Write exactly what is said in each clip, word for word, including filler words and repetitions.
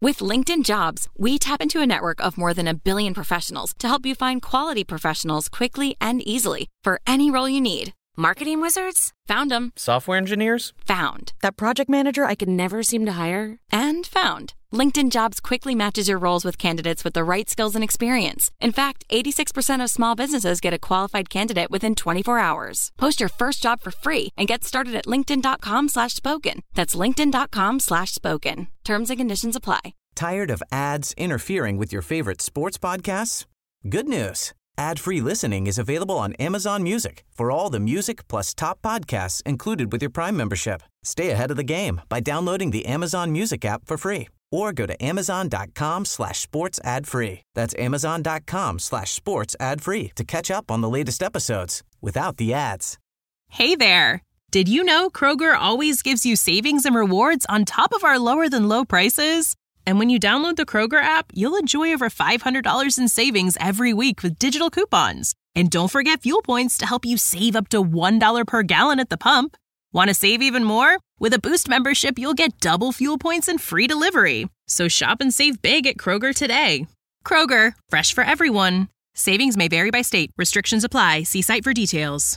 With LinkedIn Jobs, we tap into a network of more than a billion professionals to help you find quality professionals quickly and easily for any role you need. Marketing wizards? Found them. Software engineers? Found. That project manager I could never seem to hire? And found. LinkedIn Jobs quickly matches your roles with candidates with the right skills and experience. In fact, eighty-six percent of small businesses get a qualified candidate within twenty-four hours. Post your first job for free and get started at linkedin.com slash spoken. That's linkedin.com slash spoken. Terms and conditions apply. Tired of ads interfering with your favorite sports podcasts? Good news. Ad-free listening is available on Amazon Music for all the music plus top podcasts included with your Prime membership. Stay ahead of the game by downloading the Amazon Music app for free or go to amazon.com slash sports ad free. That's amazon.com slash sports ad free to catch up on the latest episodes without the ads. Hey there. Did you know Kroger always gives you savings and rewards on top of our lower than low prices? And when you download the Kroger app, you'll enjoy over five hundred dollars in savings every week with digital coupons. And don't forget fuel points to help you save up to one dollar per gallon at the pump. Want to save even more? With a Boost membership, you'll get double fuel points and free delivery. So shop and save big at Kroger today. Kroger, fresh for everyone. Savings may vary by state. Restrictions apply. See site for details.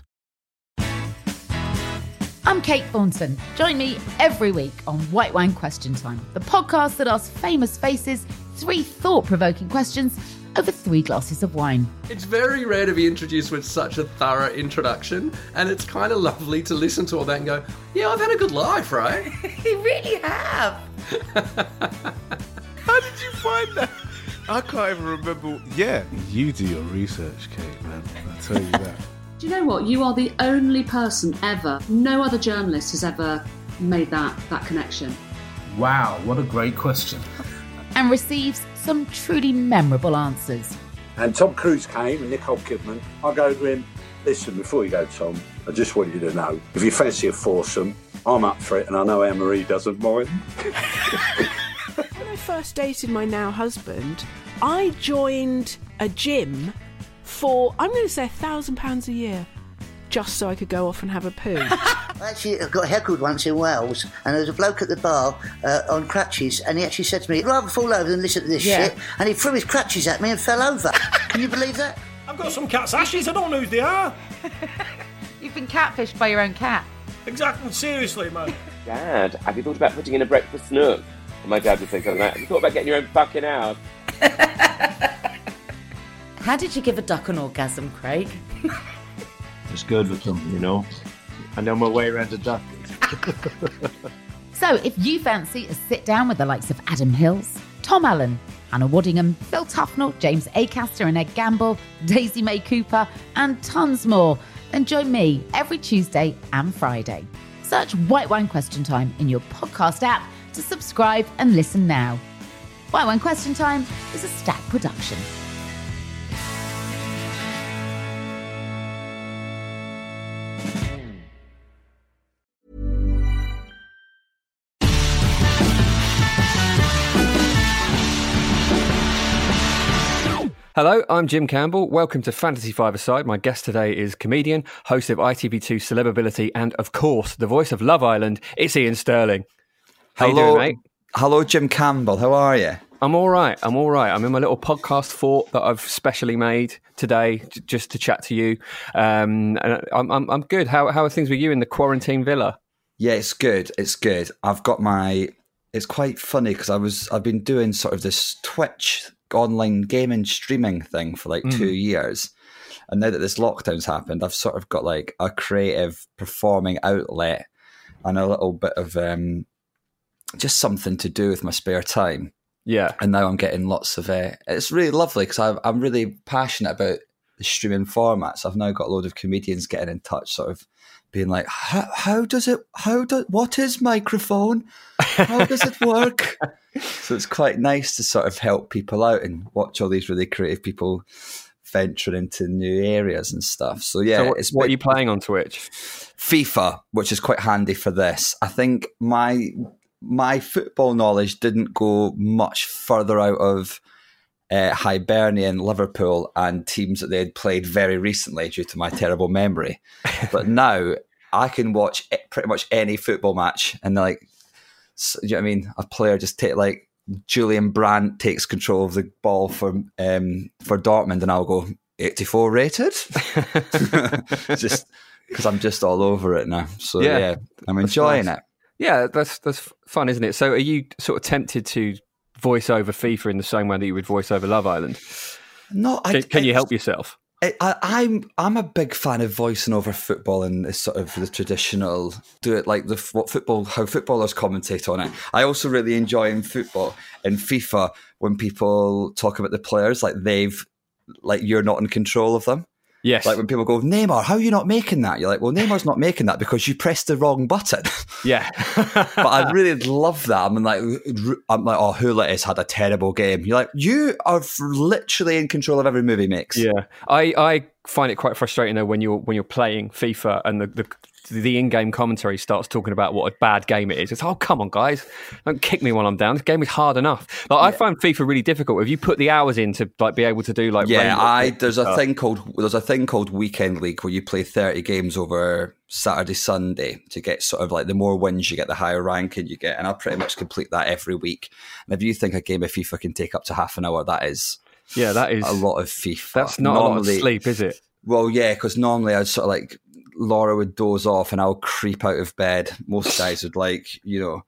I'm Kate Thornton. Join me every week on White Wine Question Time, the podcast that asks famous faces three thought-provoking questions over three glasses of wine. It's very rare to be introduced with such a thorough introduction, and it's kind of lovely to listen to all that and go, yeah, I've had a good life, right? You really have. How did you find that? I can't even remember. Yeah, you do your research, Kate, man. I'll tell you that. Do you know what? You are the only person ever, no other journalist has ever made that, that connection. Wow, what a great question. And receives some truly memorable answers. And Tom Cruise came and Nicole Kidman. I go to him, listen, before you go, Tom, I just want you to know, if you fancy a foursome, I'm up for it, and I know Anne-Marie doesn't mind. When I first dated my now husband, I joined a gym for, I'm going to say, a thousand pounds a year, just so I could go off and have a poo. Actually, I got heckled once in Wales, and there was a bloke at the bar uh, on crutches, and he actually said to me, I'd rather fall over than listen to this Yeah. shit, and he threw his crutches at me and fell over. Can you believe that? I've got some cat's ashes, I don't know who they are. You've been catfished by your own cat. Exactly, seriously, man. Dad, have you thought about putting in a breakfast nook? And my dad would say something like, have you thought about getting your own fucking house? How did you give a duck an orgasm, Craig? Just good with them, you know. I know my way around a duck. So if you fancy a sit down with the likes of Adam Hills, Tom Allen, Hannah Waddingham, Phil Tufnell, James Acaster and Ed Gamble, Daisy May Cooper, and tons more, then join me every Tuesday and Friday. Search White Wine Question Time in your podcast app to subscribe and listen now. White Wine Question Time is a Stack production. Hello, I'm Jim Campbell. Welcome to Fantasy Five-A-Side. My guest today is comedian, host of I T V two Celebability, and of course, the voice of Love Island. It's Ian Sterling. How Hello, you doing, mate? Hello, Jim Campbell. How are you? I'm all right. I'm all right. I'm in my little podcast fort that I've specially made today j- just to chat to you. Um, and I'm, I'm I'm good. How how are things with you in the quarantine villa? Yeah, it's good. It's good. I've got my. It's quite funny because I was. I've been doing sort of this Twitch online gaming streaming thing for like mm. two years, and now that this lockdown's happened, I've sort of got like a creative performing outlet and a little bit of um, just something to do with my spare time. Yeah, and now I'm getting lots of. Uh, it's really lovely because I'm really passionate about the streaming formats. I've now got a load of comedians getting in touch, sort of being like, how, how does it? How do? What is microphone? How does it work? So it's quite nice to sort of help people out and watch all these really creative people venture into new areas and stuff. So yeah, so what, it's what are you playing on Twitch? FIFA, which is quite handy for this. I think my my football knowledge didn't go much further out of uh, Hibernian, Liverpool, and teams that they had played very recently due to my terrible memory. But now I can watch pretty much any football match, and like, so, you know what I mean? A player just take like Julian Brandt takes control of the ball for um, for Dortmund, and I'll go eighty-four rated, just because I'm just all over it now. So yeah, yeah I'm enjoying nice. it. Yeah, that's that's fun, isn't it? So, are you sort of tempted to voice over FIFA in the same way that you would voice over Love Island? No, I, can, can I, you help yourself? I, I, I'm I'm a big fan of voicing over football and this sort of the traditional do it like the what football how footballers commentate on it. I also really enjoy in football in FIFA when people talk about the players like they've like you're not in control of them. Yes. Like when people go, Neymar, how are you not making that? You're like, well, Neymar's not making that because you pressed the wrong button. Yeah. But I really love that. I'm like, I'm like, oh, Hula has had a terrible game. You're like, you are literally in control of every move he makes. Yeah. I, I find it quite frustrating though when you're when you're playing FIFA and the, the the in-game commentary starts talking about what a bad game it is. It's, oh, come on, guys. Don't kick me while I'm down. This game is hard enough. Like, yeah. I find FIFA really difficult. If you put the hours in to like be able to do like... Yeah, I there's a thing called there's a thing called Weekend League where you play thirty games over Saturday, Sunday to get sort of like the more wins you get, the higher ranking you get. And I pretty much complete that every week. And if you think a game of FIFA can take up to half an hour, that is... Yeah, that is... a lot of FIFA. That's not normally, a lot of sleep, is it? Well, yeah, because normally I'd sort of like... Laura would doze off and I'll creep out of bed. Most guys would like, you know,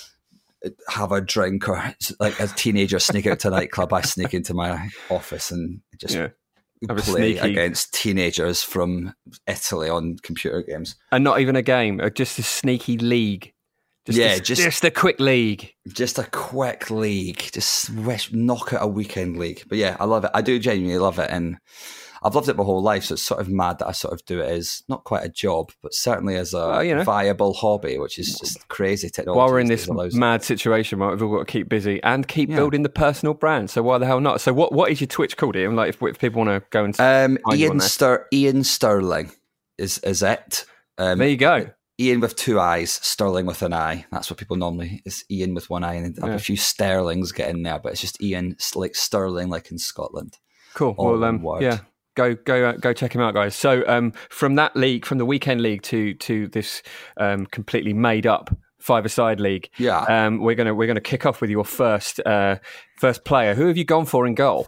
have a drink or like as teenagers sneak out to a nightclub. I sneak into my office and just yeah. play sneaky... against teenagers from Italy on computer games. And not even a game, just a sneaky league. Just yeah, a, just, just a quick league. Just a quick league. Just wish, knock out a weekend league. But yeah, I love it. I do genuinely love it. And I've loved it my whole life, so it's sort of mad that I sort of do it as not quite a job, but certainly as a well, you know, viable hobby, which is just crazy technology. While we're in this mad situation, right, we've all got to keep busy and keep yeah. building the personal brand. So why the hell not? So what, what is your Twitch called, Ian? Like if, if people want to go and um, Ian Stir Ian Sterling is is it? Um, there you go. Ian with two eyes, Sterling with an eye. That's what people normally. It's Ian with one eye, and yeah. a few Sterlings get in there, but it's just Ian like Sterling, like in Scotland. Cool. Well, um, yeah. Go go uh, go check him out, guys. So um, from that league, from the weekend league to to this um, completely made up five-a-side league, yeah, um, we're gonna we're gonna kick off with your first uh, first player. Who have you gone for in goal?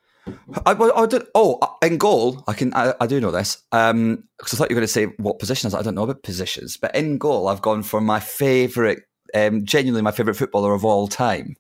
I, I, I did, oh, in goal, I can I, I do know this because um, I thought you were going to say what positions. I don't know about positions, but in goal, I've gone for my favourite, um, genuinely my favourite footballer of all time,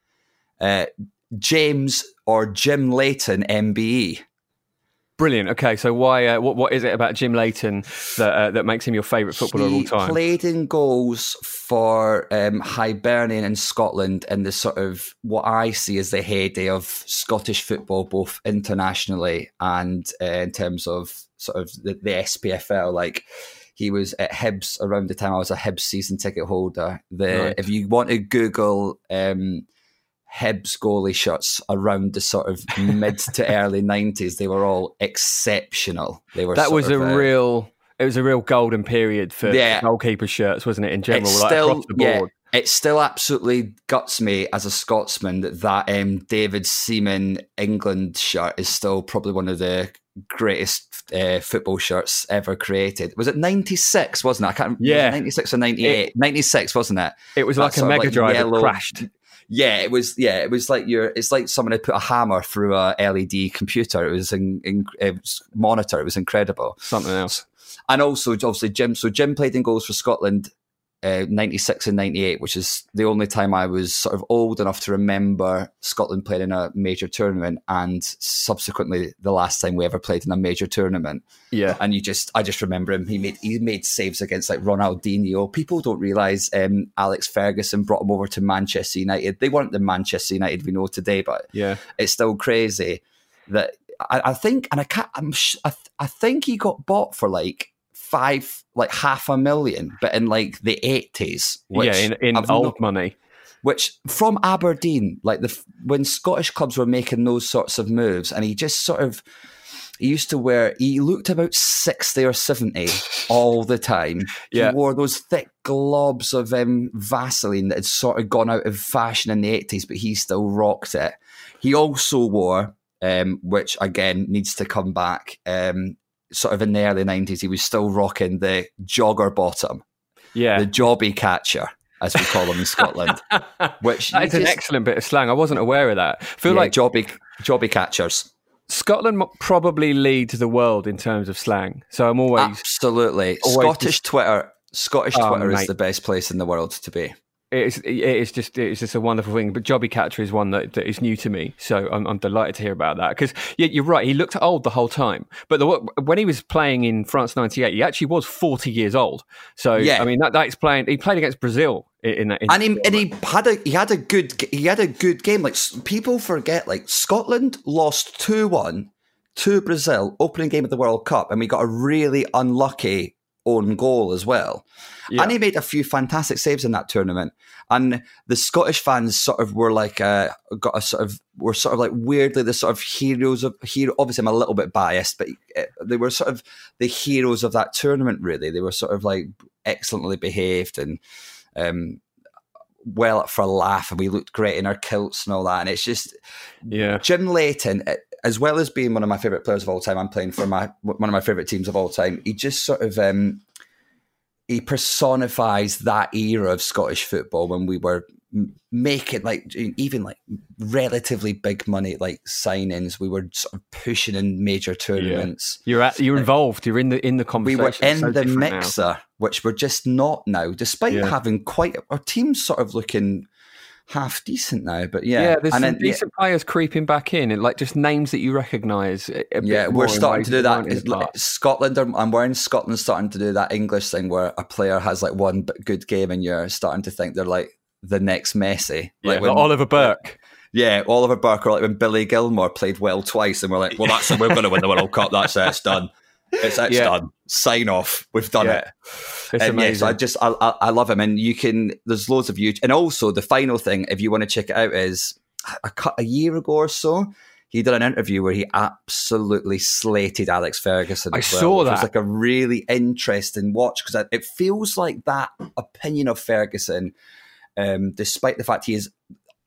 uh, James or Jim Leighton, M B E. Brilliant. Okay, so why? Uh, what what is it about Jim Leighton that uh, that makes him your favourite footballer he of all time? He played in goals for um, Hibernian in Scotland in the sort of what I see as the heyday of Scottish football, both internationally and uh, in terms of sort of the, the S P F L. Like he was at Hibs around the time I was a Hibs season ticket holder. The right. If you want to Google. Um, Hibs goalie shirts around the sort of mid to early nineties, they were all exceptional. They were that was a uh, real. It was a real golden period for yeah. goalkeeper shirts, wasn't it? In general, like still, across the board. Yeah, it still absolutely guts me as a Scotsman that that um, David Seaman England shirt is still probably one of the greatest uh, football shirts ever created. Was it ninety-six? Wasn't it? I can't remember. Yeah, ninety-six or ninety-eight. It, ninety-six, wasn't it? It was that like a Mega Drive like that crashed. Yeah, it was. Yeah, it was like you're. It's like someone had put a hammer through a L E D computer. It was in, in it was monitor. It was incredible. Something else. And also, obviously, Jim. So Jim played in goals for Scotland, uh, ninety-six and ninety-eight, which is the only time I was sort of old enough to remember Scotland playing in a major tournament, and subsequently the last time we ever played in a major tournament. Yeah, and you just, I just remember him. He made he made saves against like Ronaldinho. People don't realise um, Alex Ferguson brought him over to Manchester United. They weren't the Manchester United we know today, but yeah, it's still crazy that I, I think, and I can't. I'm, I, I think he got bought for like. Five, like half a million, but in like the eighties. Yeah, in, in old not, money. Which from Aberdeen, like the when Scottish clubs were making those sorts of moves, and he just sort of, he used to wear, he looked about sixty or seventy all the time. Yeah. He wore those thick globs of um, Vaseline that had sort of gone out of fashion in the eighties, but he still rocked it. He also wore, um, which again needs to come back, um, sort of in the early nineties, he was still rocking the jogger bottom, yeah, the jobby catcher. as we call them in Scotland. Which that is just, an excellent bit of slang. I wasn't aware of that. I feel yeah, like jobby, jobby catchers. Scotland probably leads the world in terms of slang. So I'm always absolutely always Scottish just, Twitter. Scottish oh, Twitter mate. is the best place in the world to be. It's it is just it's just a wonderful thing. But Jobby Catcher is one that, that is new to me, so I'm, I'm delighted to hear about that. Because yeah, you're right, he looked old the whole time. But the, when he was playing in France ninety-eight, he actually was forty years old. So yeah. I mean, that, that's playing. He played against Brazil in, in that. In and he and he had a he had a good he had a good game. Like people forget, like Scotland lost two one to Brazil opening game of the World Cup, and we got a really unlucky own goal as well. Yeah. And he made a few fantastic saves in that tournament. And the Scottish fans sort of were like, uh, got a sort of, were sort of like weirdly the sort of heroes of, hero. Obviously I'm a little bit biased, but they were sort of the heroes of that tournament, really. They were sort of like excellently behaved and um, well up for a laugh, and we looked great in our kilts and all that. And it's just, yeah. Jim Leighton, as well as being one of my favourite players of all time, I'm playing for my one of my favourite teams of all time. He just sort of um, he personifies that era of Scottish football when we were making like even like relatively big money like signings. We were sort of pushing in major tournaments. Yeah. You're at, you're involved. You're in the in the conversation. We were in so the mixer, now. which we're just not now. Despite yeah. having quite our team's sort of looking half decent now, but yeah, yeah, there's and some then, decent yeah. players creeping back in, and like just names that you recognise. Yeah, we're starting to do that. It's like Scotland, are, I'm wearing Scotland, starting to do that English thing where a player has like one good game, and you're starting to think they're like the next Messi, yeah, like, when, like Oliver Burke. Yeah, Oliver Burke, or like when Billy Gilmore played well twice, and we're like, well, that's we're going to win the World Cup. That's it. It's done. It's, it's yeah. done. Sign off. We've done yeah. it. It's um, amazing. Yes, I just I, I I love him, and you can. There's loads of you, and also the final thing, if you want to check it out, is a, a year ago or so, he did an interview where he absolutely slated Alex Ferguson. I as well, saw which that. was like a really interesting watch, because it feels like that opinion of Ferguson, um, despite the fact he is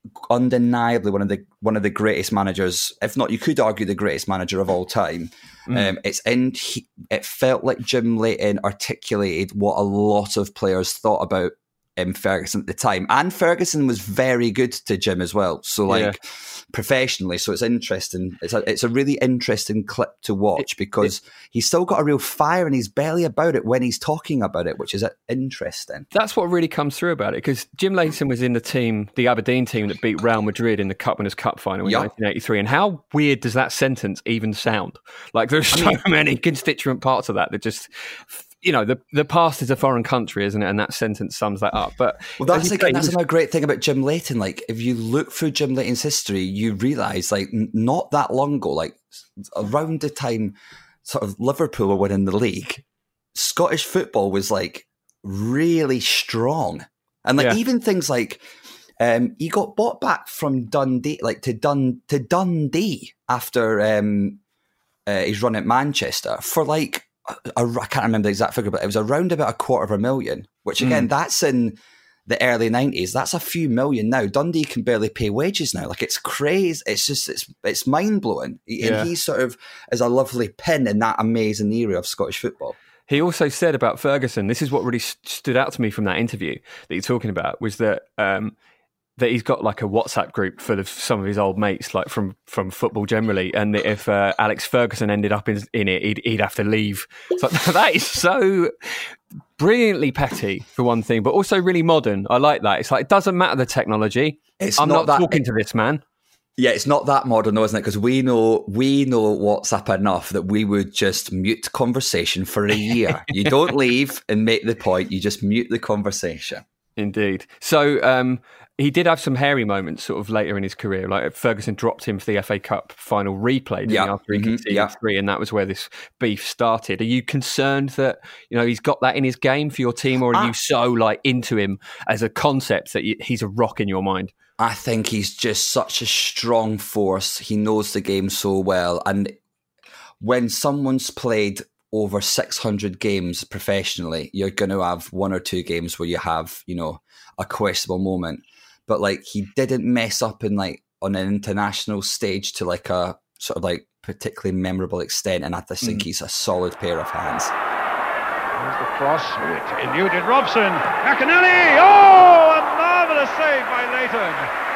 undeniably one of the one of the greatest managers, if not, you could argue the greatest manager of all time. Mm. Um, it's in. He, it felt like Jim Leighton articulated what a lot of players thought about um, Ferguson at the time, and Ferguson was very good to Jim as well. So, like yeah. professionally, so it's interesting. It's a it's a really interesting clip to watch, because it, he's still got a real fire in his belly about it when he's talking about it, which is interesting. That's what really comes through about it, because Jim Leighton was in the team, the Aberdeen team that beat Real Madrid in the Cup Winners' Cup final in yep. nineteen eighty-three. And how weird does that sentence even sound? Like, there's so I mean, many constituent parts of that that just, you know, the the past is a foreign country, isn't it? And that sentence sums that up. But well, that's again, that's was, another great thing about Jim Leighton. Like, if you look through Jim Leighton's history, you realise, like, not that long ago, like around the time sort of Liverpool were winning the league, Scottish football was like really strong, and like yeah. even things like um, he got bought back from Dundee, like to Dun to Dundee after um, uh, his run at Manchester for like. I can't remember the exact figure, but it was around about a quarter of a million, which again, mm. that's in the early nineties. That's a few million now. Dundee can barely pay wages now. Like, it's crazy. It's just, it's it's mind blowing. Yeah. And he sort of is a lovely pin in that amazing era of Scottish football. He also said about Ferguson, this is what really st- stood out to me from that interview that you're talking about, was that um, that he's got like a WhatsApp group full of some of his old mates, like from, from football generally, and that if uh, Alex Ferguson ended up in, in it, he'd, he'd have to leave. So that is so brilliantly petty, for one thing, but also really modern. I like that. It's like, it doesn't matter the technology. It's I'm not, not that, talking it, to this man. Yeah, it's not that modern though, isn't it? Because we know we know WhatsApp enough that we would just mute conversation for a year. You don't leave and make the point, you just mute the conversation. Indeed. So um, he did have some hairy moments sort of later in his career. Like, Ferguson dropped him for the F A Cup final replay yeah. after he mm-hmm. conceded yeah. three, and that was where this beef started. Are you concerned that, you know, he's got that in his game for your team, or are uh, you so like into him as a concept that he's a rock in your mind? I think he's just such a strong force. He knows the game so well, and when someone's played over six hundred games professionally, you're going to have one or two games where you have, you know, a questionable moment. But like, he didn't mess up in like on an international stage to like a sort of like particularly memorable extent. And I just think mm. he's a solid pair of hands. Here's the cross. Oh, it eluded Robson. McInally! Oh, a marvellous save by Leighton.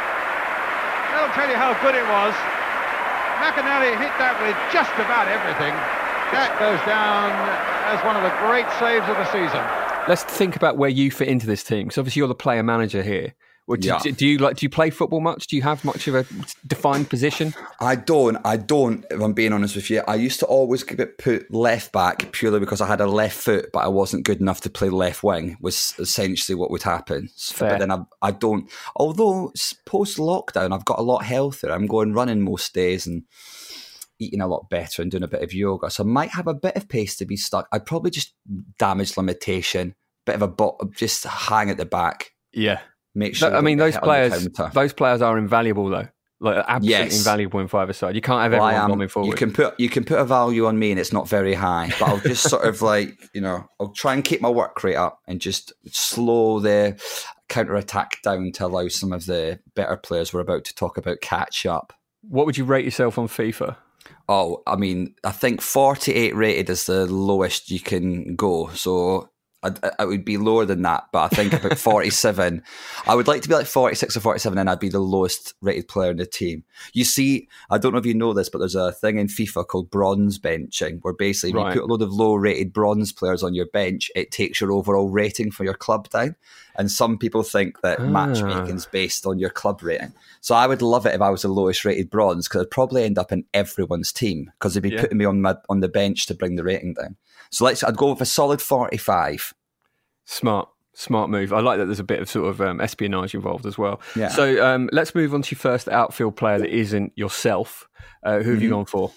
That'll tell you how good it was. McInally hit that with just about everything. That goes down as one of the great saves of the season. Let's think about where you fit into this team, because obviously you're the player manager here. Well, do, Yeah. do, do you like? Do you play football much? Do you have much of a defined position? I don't. I don't. If I'm being honest with you, I used to always get put left back purely because I had a left foot, but I wasn't good enough to play left wing. Was essentially what would happen. Fair. But then I, I don't. Although post lockdown, I've got a lot healthier. I'm going running most days and eating a lot better and doing a bit of yoga. So I might have a bit of pace to be stuck. I'd probably just damage limitation, bit of a bot, just hang at the back. Yeah. Make sure. I mean, don't those get hit on the players, counter. those players are invaluable though. Like absolutely Yes. invaluable in five-a-side. You can't have Well, I everyone am- bombing forward. You can put you can put a value on me, and it's not very high. But I'll just sort of like you know, I'll try and keep my work rate up and just slow the counter attack down to allow some of the better players we're about to talk about catch up. What would you rate yourself on FIFA? Oh, I mean, I think forty-eight rated is the lowest you can go. So I'd, I would be lower than that, but I think about forty-seven. I would like to be like forty-six or forty-seven, and I'd be the lowest rated player in the team. You see, I don't know if you know this, but there's a thing in FIFA called bronze benching, where basically if Right. you put a load of low rated bronze players on your bench, it takes your overall rating for your club down. And some people think that Ah. matchmaking's based on your club rating. So I would love it if I was the lowest rated bronze, because I'd probably end up in everyone's team because they'd be Yeah. putting me on my on the bench to bring the rating down. So let's. I'd go with a solid forty-five. Smart, smart move. I like that there's a bit of sort of um, espionage involved as well. Yeah. So um, let's move on to your first outfield player that isn't yourself. Uh, who have you Mhm. gone for?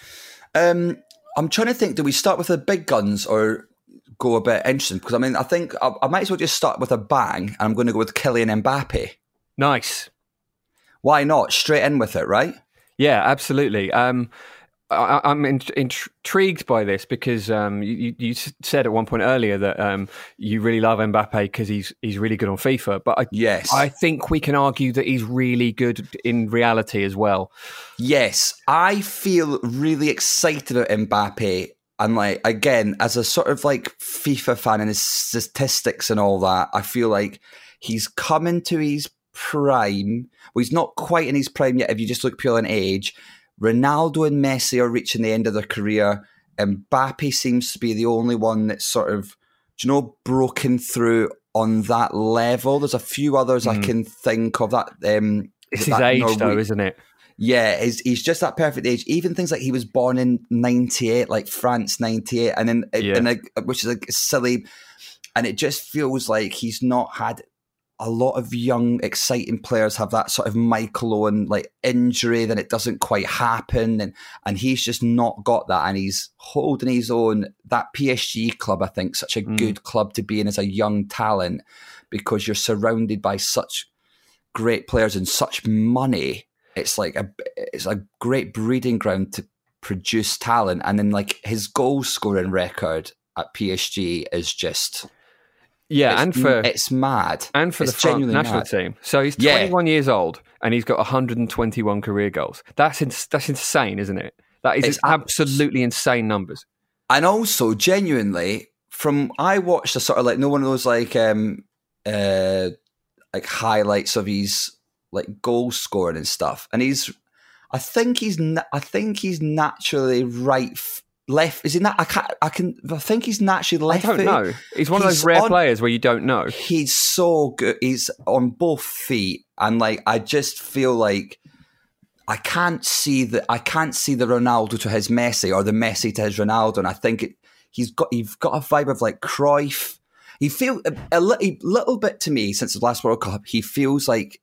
Um, I'm trying to think. Do we start with the big guns or go a bit interesting? Because I mean, I think I, I might as well just start with a bang, and I'm going to go with Kylian Mbappe. Nice. Why not? Straight in with it, right? Yeah, absolutely. Um, I, I'm in, intrigued by this because um, you, you said at one point earlier that um, you really love Mbappe because he's he's really good on FIFA. But I, yes, I think we can argue that he's really good in reality as well. Yes, I feel really excited about Mbappe. And like again, as a sort of like FIFA fan and his statistics and all that, I feel like he's coming to his prime. Well, he's not quite in his prime yet if you just look purely on age. Ronaldo and Messi are reaching the end of their career. Mbappe seems to be the only one that's sort of, do you know, broken through on that level. There's a few others I Mm. can think of. That um, It's is his that age Norwe- though, isn't it? Yeah, he's, he's just that perfect age. Even things like he was born in ninety-eight, like France ninety-eight, and then Yeah. in a, which is like silly, and it just feels like he's not had a lot of young, exciting players have that sort of Michael Owen like injury, then it doesn't quite happen, and and he's just not got that, and he's holding his own. That P S G club, I think, such a Mm. good club to be in as a young talent, because you're surrounded by such great players and such money. It's like a it's a great breeding ground to produce talent, and then like his goal scoring record at P S G is just. Yeah, It's- and for it's mad, and for It's the France genuinely national mad. team. So he's Yeah. twenty-one years old and he's got one hundred twenty-one career goals. That's ins- that's insane, isn't it? That is It's absolutely insane numbers. And also, genuinely, from I watched a sort of like no one of those like um uh like highlights of his like goal scoring and stuff, and he's I think he's na- I think he's naturally right f- left. Is he not? I can't. I can. I think he's naturally left. I don't know. He's one of those rare players where you don't know. He's so good. He's on both feet, and like I just feel like I can't see the I can't see the Ronaldo to his Messi or the Messi to his Ronaldo, and I think it, he's got he's got a vibe of like Cruyff. He feels a, a little, little bit to me since the last World Cup. He feels like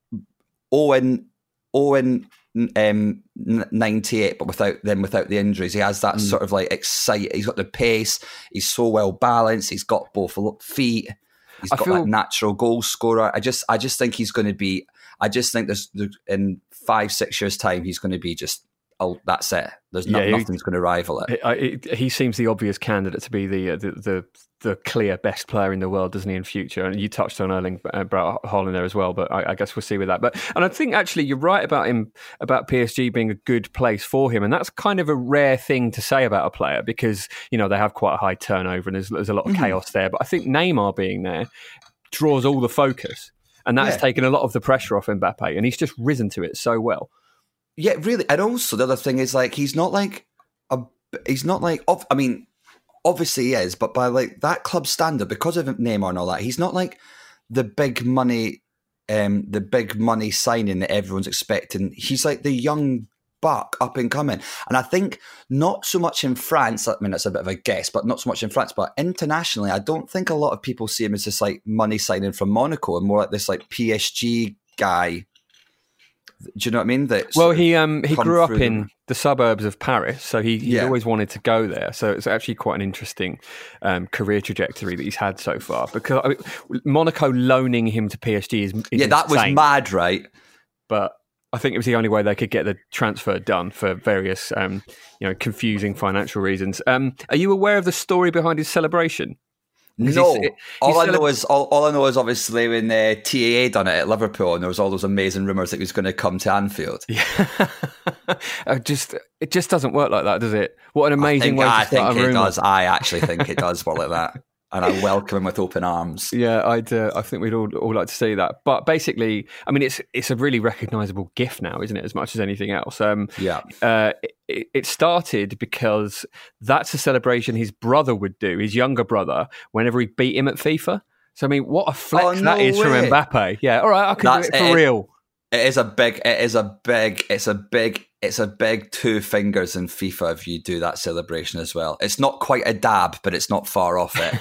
Owen Owen um, ninety-eight, but without then without the injuries. He has that Mm. sort of like excite. He's got the pace. He's so well balanced. He's got both feet. He's I got feel- that natural goal scorer. I just I just think he's going to be. I just think there's, there's in five six years time he's going to be just oh, that's it. There's Yeah, no, he- nothing's going to rival it. I- I- he seems the obvious candidate to be the, uh, the the the clear best player in the world, doesn't he, in future? And you touched on Erling uh, Braut Haaland there as well, but I, I guess we'll see with that. But and I think actually you're right about him, about P S G being a good place for him, and that's kind of a rare thing to say about a player because you know they have quite a high turnover and there's there's a lot of Mhm. chaos there. But I think Neymar being there draws all the focus, and that's Yeah. taken a lot of the pressure off Mbappe, and he's just risen to it so well. Yeah, really. And also the other thing is like he's not like a he's not like ob- I mean obviously he is, but by like that club standard, because of Neymar and all that, he's not like the big money um the big money signing that everyone's expecting. He's like the young buck up and coming. And I think not so much in France, I mean that's a bit of a guess, but not so much in France, but internationally, I don't think a lot of people see him as this like money signing from Monaco and more like this like P S G guy. Do you know what I mean? That Well, he um he come grew up through in them. the suburbs of Paris, so he he Yeah. always wanted to go there. So it's actually quite an interesting um, career trajectory that he's had so far. Because I mean, Monaco loaning him to P S G is, is Yeah, that was insane. mad, right? But I think it was the only way they could get the transfer done for various um you know confusing financial reasons. Um, are you aware of the story behind his celebration? 'Cause No, he's- all he's I know celeb- is all, all I know is obviously when uh, T A A done it at Liverpool, and there was all those amazing rumours that he was going to come to Anfield. I just it just doesn't work like that, does it? What an amazing I think, way to I start think a it rumour. does. I actually think it does work like that, and I welcome him with open arms. Yeah, I'd. Uh, I think we'd all, all like to see that. But basically, I mean, it's it's a really recognisable gift now, isn't it? As much as anything else. Um, Yeah. Uh, it, it started because that's a celebration his brother would do, his younger brother, whenever he beat him at FIFA. So I mean, what a flex Oh, that no is from way. Mbappe. Yeah, all right, I can That's do it for it. real. It is a big. It is a big. It's a big. It's a big two fingers in FIFA if you do that celebration as well. It's not quite a dab, but it's not far off it.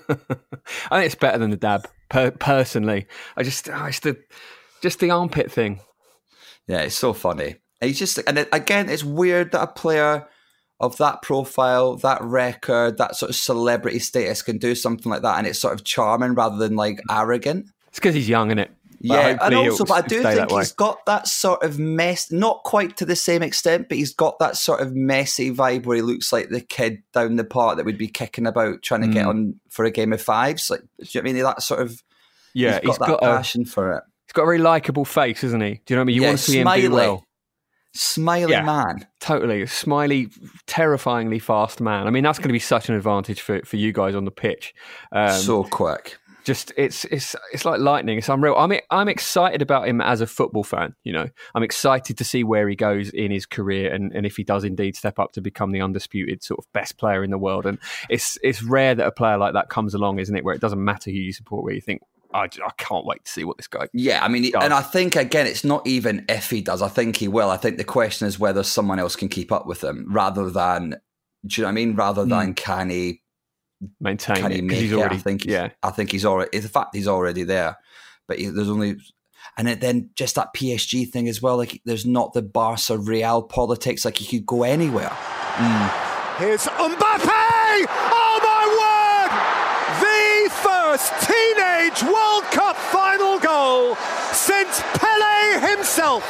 I think it's better than the dab. Per- personally, I just, oh, it's the just the armpit thing. Yeah, it's so funny. And he's just, and it, again, it's weird that a player of that profile, that record, that sort of celebrity status can do something like that, and it's sort of charming rather than like arrogant. It's because he's young, isn't it? But Yeah, and hopefully also, he'll but I do stay think that way. he's got that sort of mess, not quite to the same extent, but he's got that sort of messy vibe where he looks like the kid down the park that would be kicking about trying to get Mm. on for a game of fives. Like, do you know what I mean? That sort of, Yeah, he's got that got a- passion for it. He's got a very likable face, isn't he? Do you know what I mean? You Yeah, want to see smiley. him do well. Smiley Yeah. man. Totally. A smiley, terrifyingly fast man. I mean, that's going to be such an advantage for, for you guys on the pitch. Um, So quick. Just it's it's it's like lightning. It's unreal. I'm I'm excited about him as a football fan. You know, I'm excited to see where he goes in his career and, and if he does indeed step up to become the undisputed sort of best player in the world. And it's it's rare that a player like that comes along, isn't it? Where it doesn't matter who you support, where you think, I, I can't wait to see what this guy. Yeah, I mean, does. and I think, again, it's not even if he does. I think he will. I think the question is whether someone else can keep up with him rather than, do you know what I mean? Rather than Mm. can he maintain can he it, 'cause make he's it? already- I think, yeah. I think he's already, the fact he's already there. But he, there's only, and it, then just that P S G thing as well. Like, there's not the Barca Real politics. Like, he could go anywhere. Here's Mbappe! Oh my word! The first teenage World Cup final goal since Pele himself.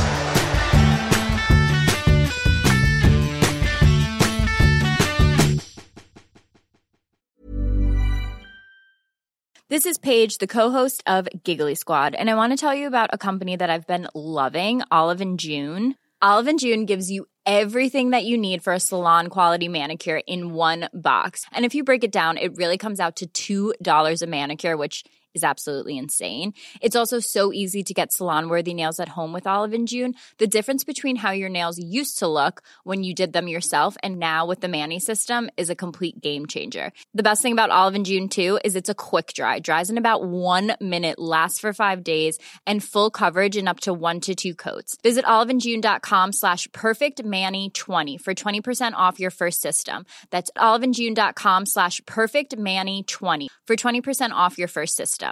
This is Paige, the co-host of Giggly Squad, and I want to tell you about a company that I've been loving, Olive and June. Olive and June gives you everything that you need for a salon-quality manicure in one box. And if you break it down, it really comes out to two dollars a manicure, which is absolutely insane. It's also so easy to get salon-worthy nails at home with Olive and June. The difference between how your nails used to look when you did them yourself and now with the Mani system is a complete game changer. The best thing about Olive and June, too, is it's a quick dry. Dries in about one minute, lasts for five days, and full coverage in up to one to two coats. Visit oliveandjune.com slash perfectmani20 for twenty percent off your first system. That's oliveandjune.com slash perfectmani20 for twenty percent off your first system.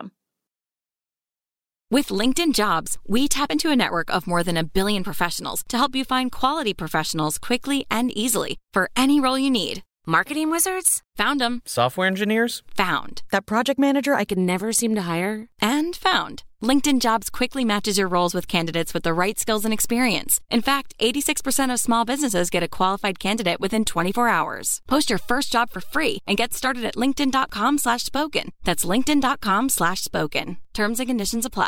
With LinkedIn Jobs, we tap into a network of more than a billion professionals to help you find quality professionals quickly and easily for any role you need. Marketing wizards? Found them. Software engineers? Found. That project manager I could never seem to hire? And found. LinkedIn Jobs quickly matches your roles with candidates with the right skills and experience. In fact, eighty-six percent of small businesses get a qualified candidate within twenty-four hours. Post your first job for free and get started at linkedin.com slash spoken. That's linkedin.com slash spoken. Terms and conditions apply.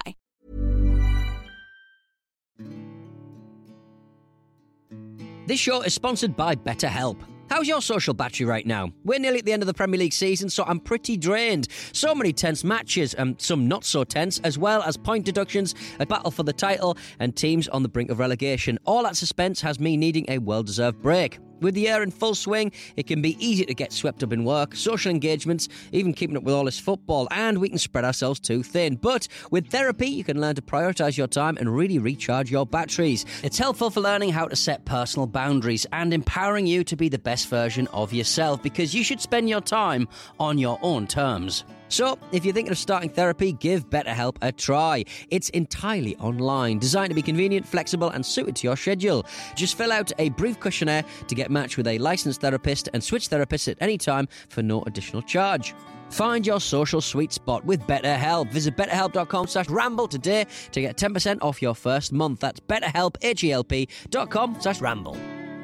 This show is sponsored by BetterHelp. How's your social battery right now? We're nearly at the end of the Premier League season, so I'm pretty drained. So many tense matches, and some not so tense, as well as point deductions, a battle for the title, and teams on the brink of relegation. All that suspense has me needing a well-deserved break. With the year in full swing, it can be easy to get swept up in work, social engagements, even keeping up with all this football, and we can spread ourselves too thin. But with therapy, you can learn to prioritise your time and really recharge your batteries. It's helpful for learning how to set personal boundaries and empowering you to be the best version of yourself, because you should spend your time on your own terms. So, if you're thinking of starting therapy, give BetterHelp a try. It's entirely online, designed to be convenient, flexible, and suited to your schedule. Just fill out a brief questionnaire to get matched with a licensed therapist and switch therapists at any time for no additional charge. Find your social sweet spot with BetterHelp. Visit betterhelp.com slash ramble today to get ten percent off your first month. That's betterhelp, H-E-L-P dot com slash ramble.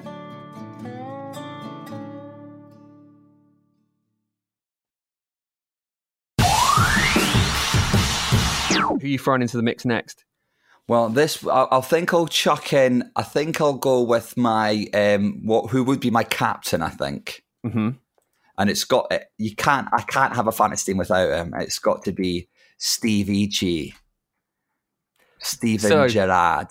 Who are you throwing into the mix next? Well, this I, I think I'll chuck in. I think I'll go with my um, what who would be my captain. I think, mm-hmm. and it's got you can't. I can't have a fantasy team without him. It's got to be Stevie G, Steven So- Gerrard.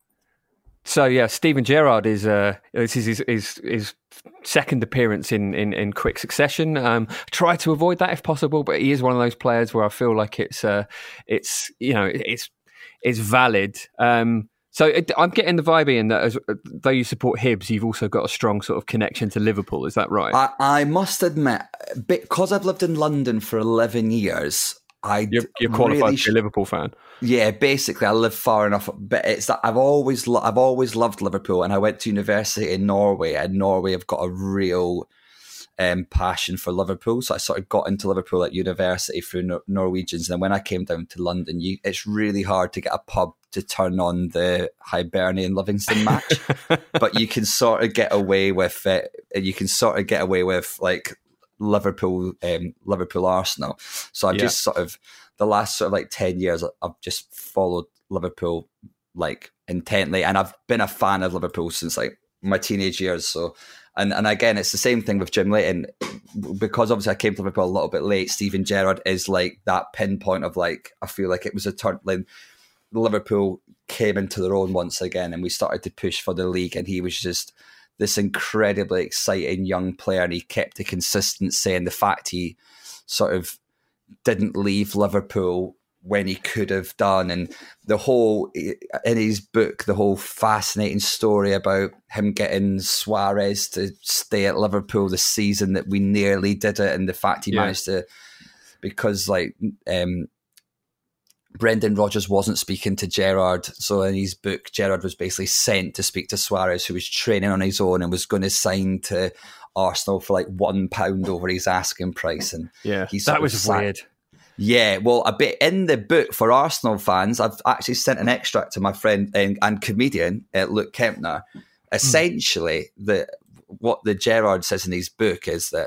So yeah, Steven Gerrard is uh, this is his, his, his second appearance in, in, in quick succession. Um, try to avoid that if possible, but he is one of those players where I feel like it's uh, it's you know it's it's valid. Um, so it, I'm getting the vibe in that as, though you support Hibs, you've also got a strong sort of connection to Liverpool. Is that right? I, I must admit, because I've lived in London for eleven years. I you're, you're qualified really to be a Liverpool fan. Yeah, basically, I live far enough, but it's that I've always lo- I've always loved Liverpool, and I went to university in Norway, and Norway have got a real um, passion for Liverpool. So I sort of got into Liverpool at university through Nor- Norwegians, and then when I came down to London, you, it's really hard to get a pub to turn on the Hibernian Livingston match, but you can sort of get away with it. You can sort of get away with like Liverpool, um, Liverpool Arsenal. So I've Yeah. just sort of the last sort of like ten years, I've just followed Liverpool like intently, and I've been a fan of Liverpool since like my teenage years. So, and and again, it's the same thing with Jim Leighton, because obviously I came to Liverpool a little bit late. Steven Gerrard is like that pinpoint of like, I feel like it was a turn. Like, Liverpool came into their own once again, and we started to push for the league, and he was just this incredibly exciting young player, and he kept the consistency, and the fact he sort of didn't leave Liverpool when he could have done, and the whole, in his book, the whole fascinating story about him getting Suarez to stay at Liverpool the season that we nearly did it, and the fact he Yeah. managed to, because like um, Brendan Rodgers wasn't speaking to Gerrard, so in his book, Gerrard was basically sent to speak to Suarez, who was training on his own and was going to sign to Arsenal for like one pound over his asking price, and Yeah, he sort that of was sat- weird. Yeah, well, a bit in the book for Arsenal fans, I've actually sent an extract to my friend and, and comedian uh, Luke Kempner. Essentially, the what the Gerrard says in his book is that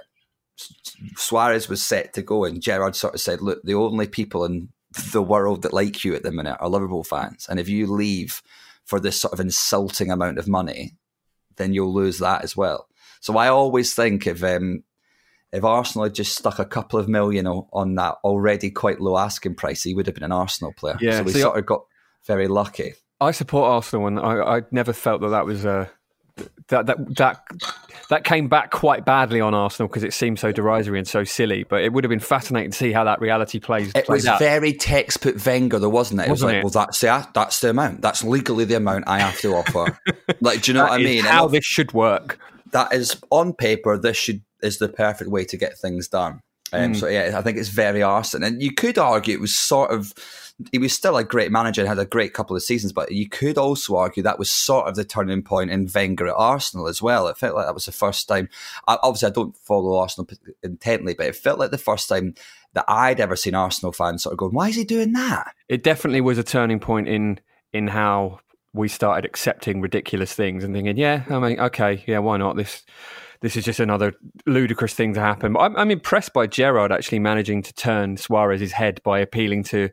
Suarez was set to go, and Gerrard sort of said, "Look, the only people in the world that like you at the minute are Liverpool fans, and if you leave for this sort of insulting amount of money, then you'll lose that as well." So I always think if um, if Arsenal had just stuck a couple of million o- on that already quite low asking price, he would have been an Arsenal player. Yeah, so we see, sort I- of got very lucky. I support Arsenal, and I, I never felt that that was a that that that that came back quite badly on Arsenal because it seemed so derisory and so silly. But it would have been fascinating to see how that reality plays. It plays was out. very textbook Wenger, though, wasn't it? It Wasn't was like, it? well, that's the that's the amount. That's legally the amount I have to offer. Like, do you know That what I is mean? how And this should work. that is on paper. This should is the perfect way to get things done. Um, Mm. So yeah, I think it's very Arsenal, and you could argue it was sort of he was still a great manager and had a great couple of seasons, but you could also argue that was sort of the turning point in Wenger at Arsenal as well. It felt like that was the first time, obviously I don't follow Arsenal intently, but it felt like the first time that I'd ever seen Arsenal fans sort of going, why is he doing that? It definitely was a turning point in in how we started accepting ridiculous things and thinking, yeah, I mean, okay, yeah, why not? This this is just another ludicrous thing to happen. I'm, I'm impressed by Gerrard actually managing to turn Suarez's head by appealing to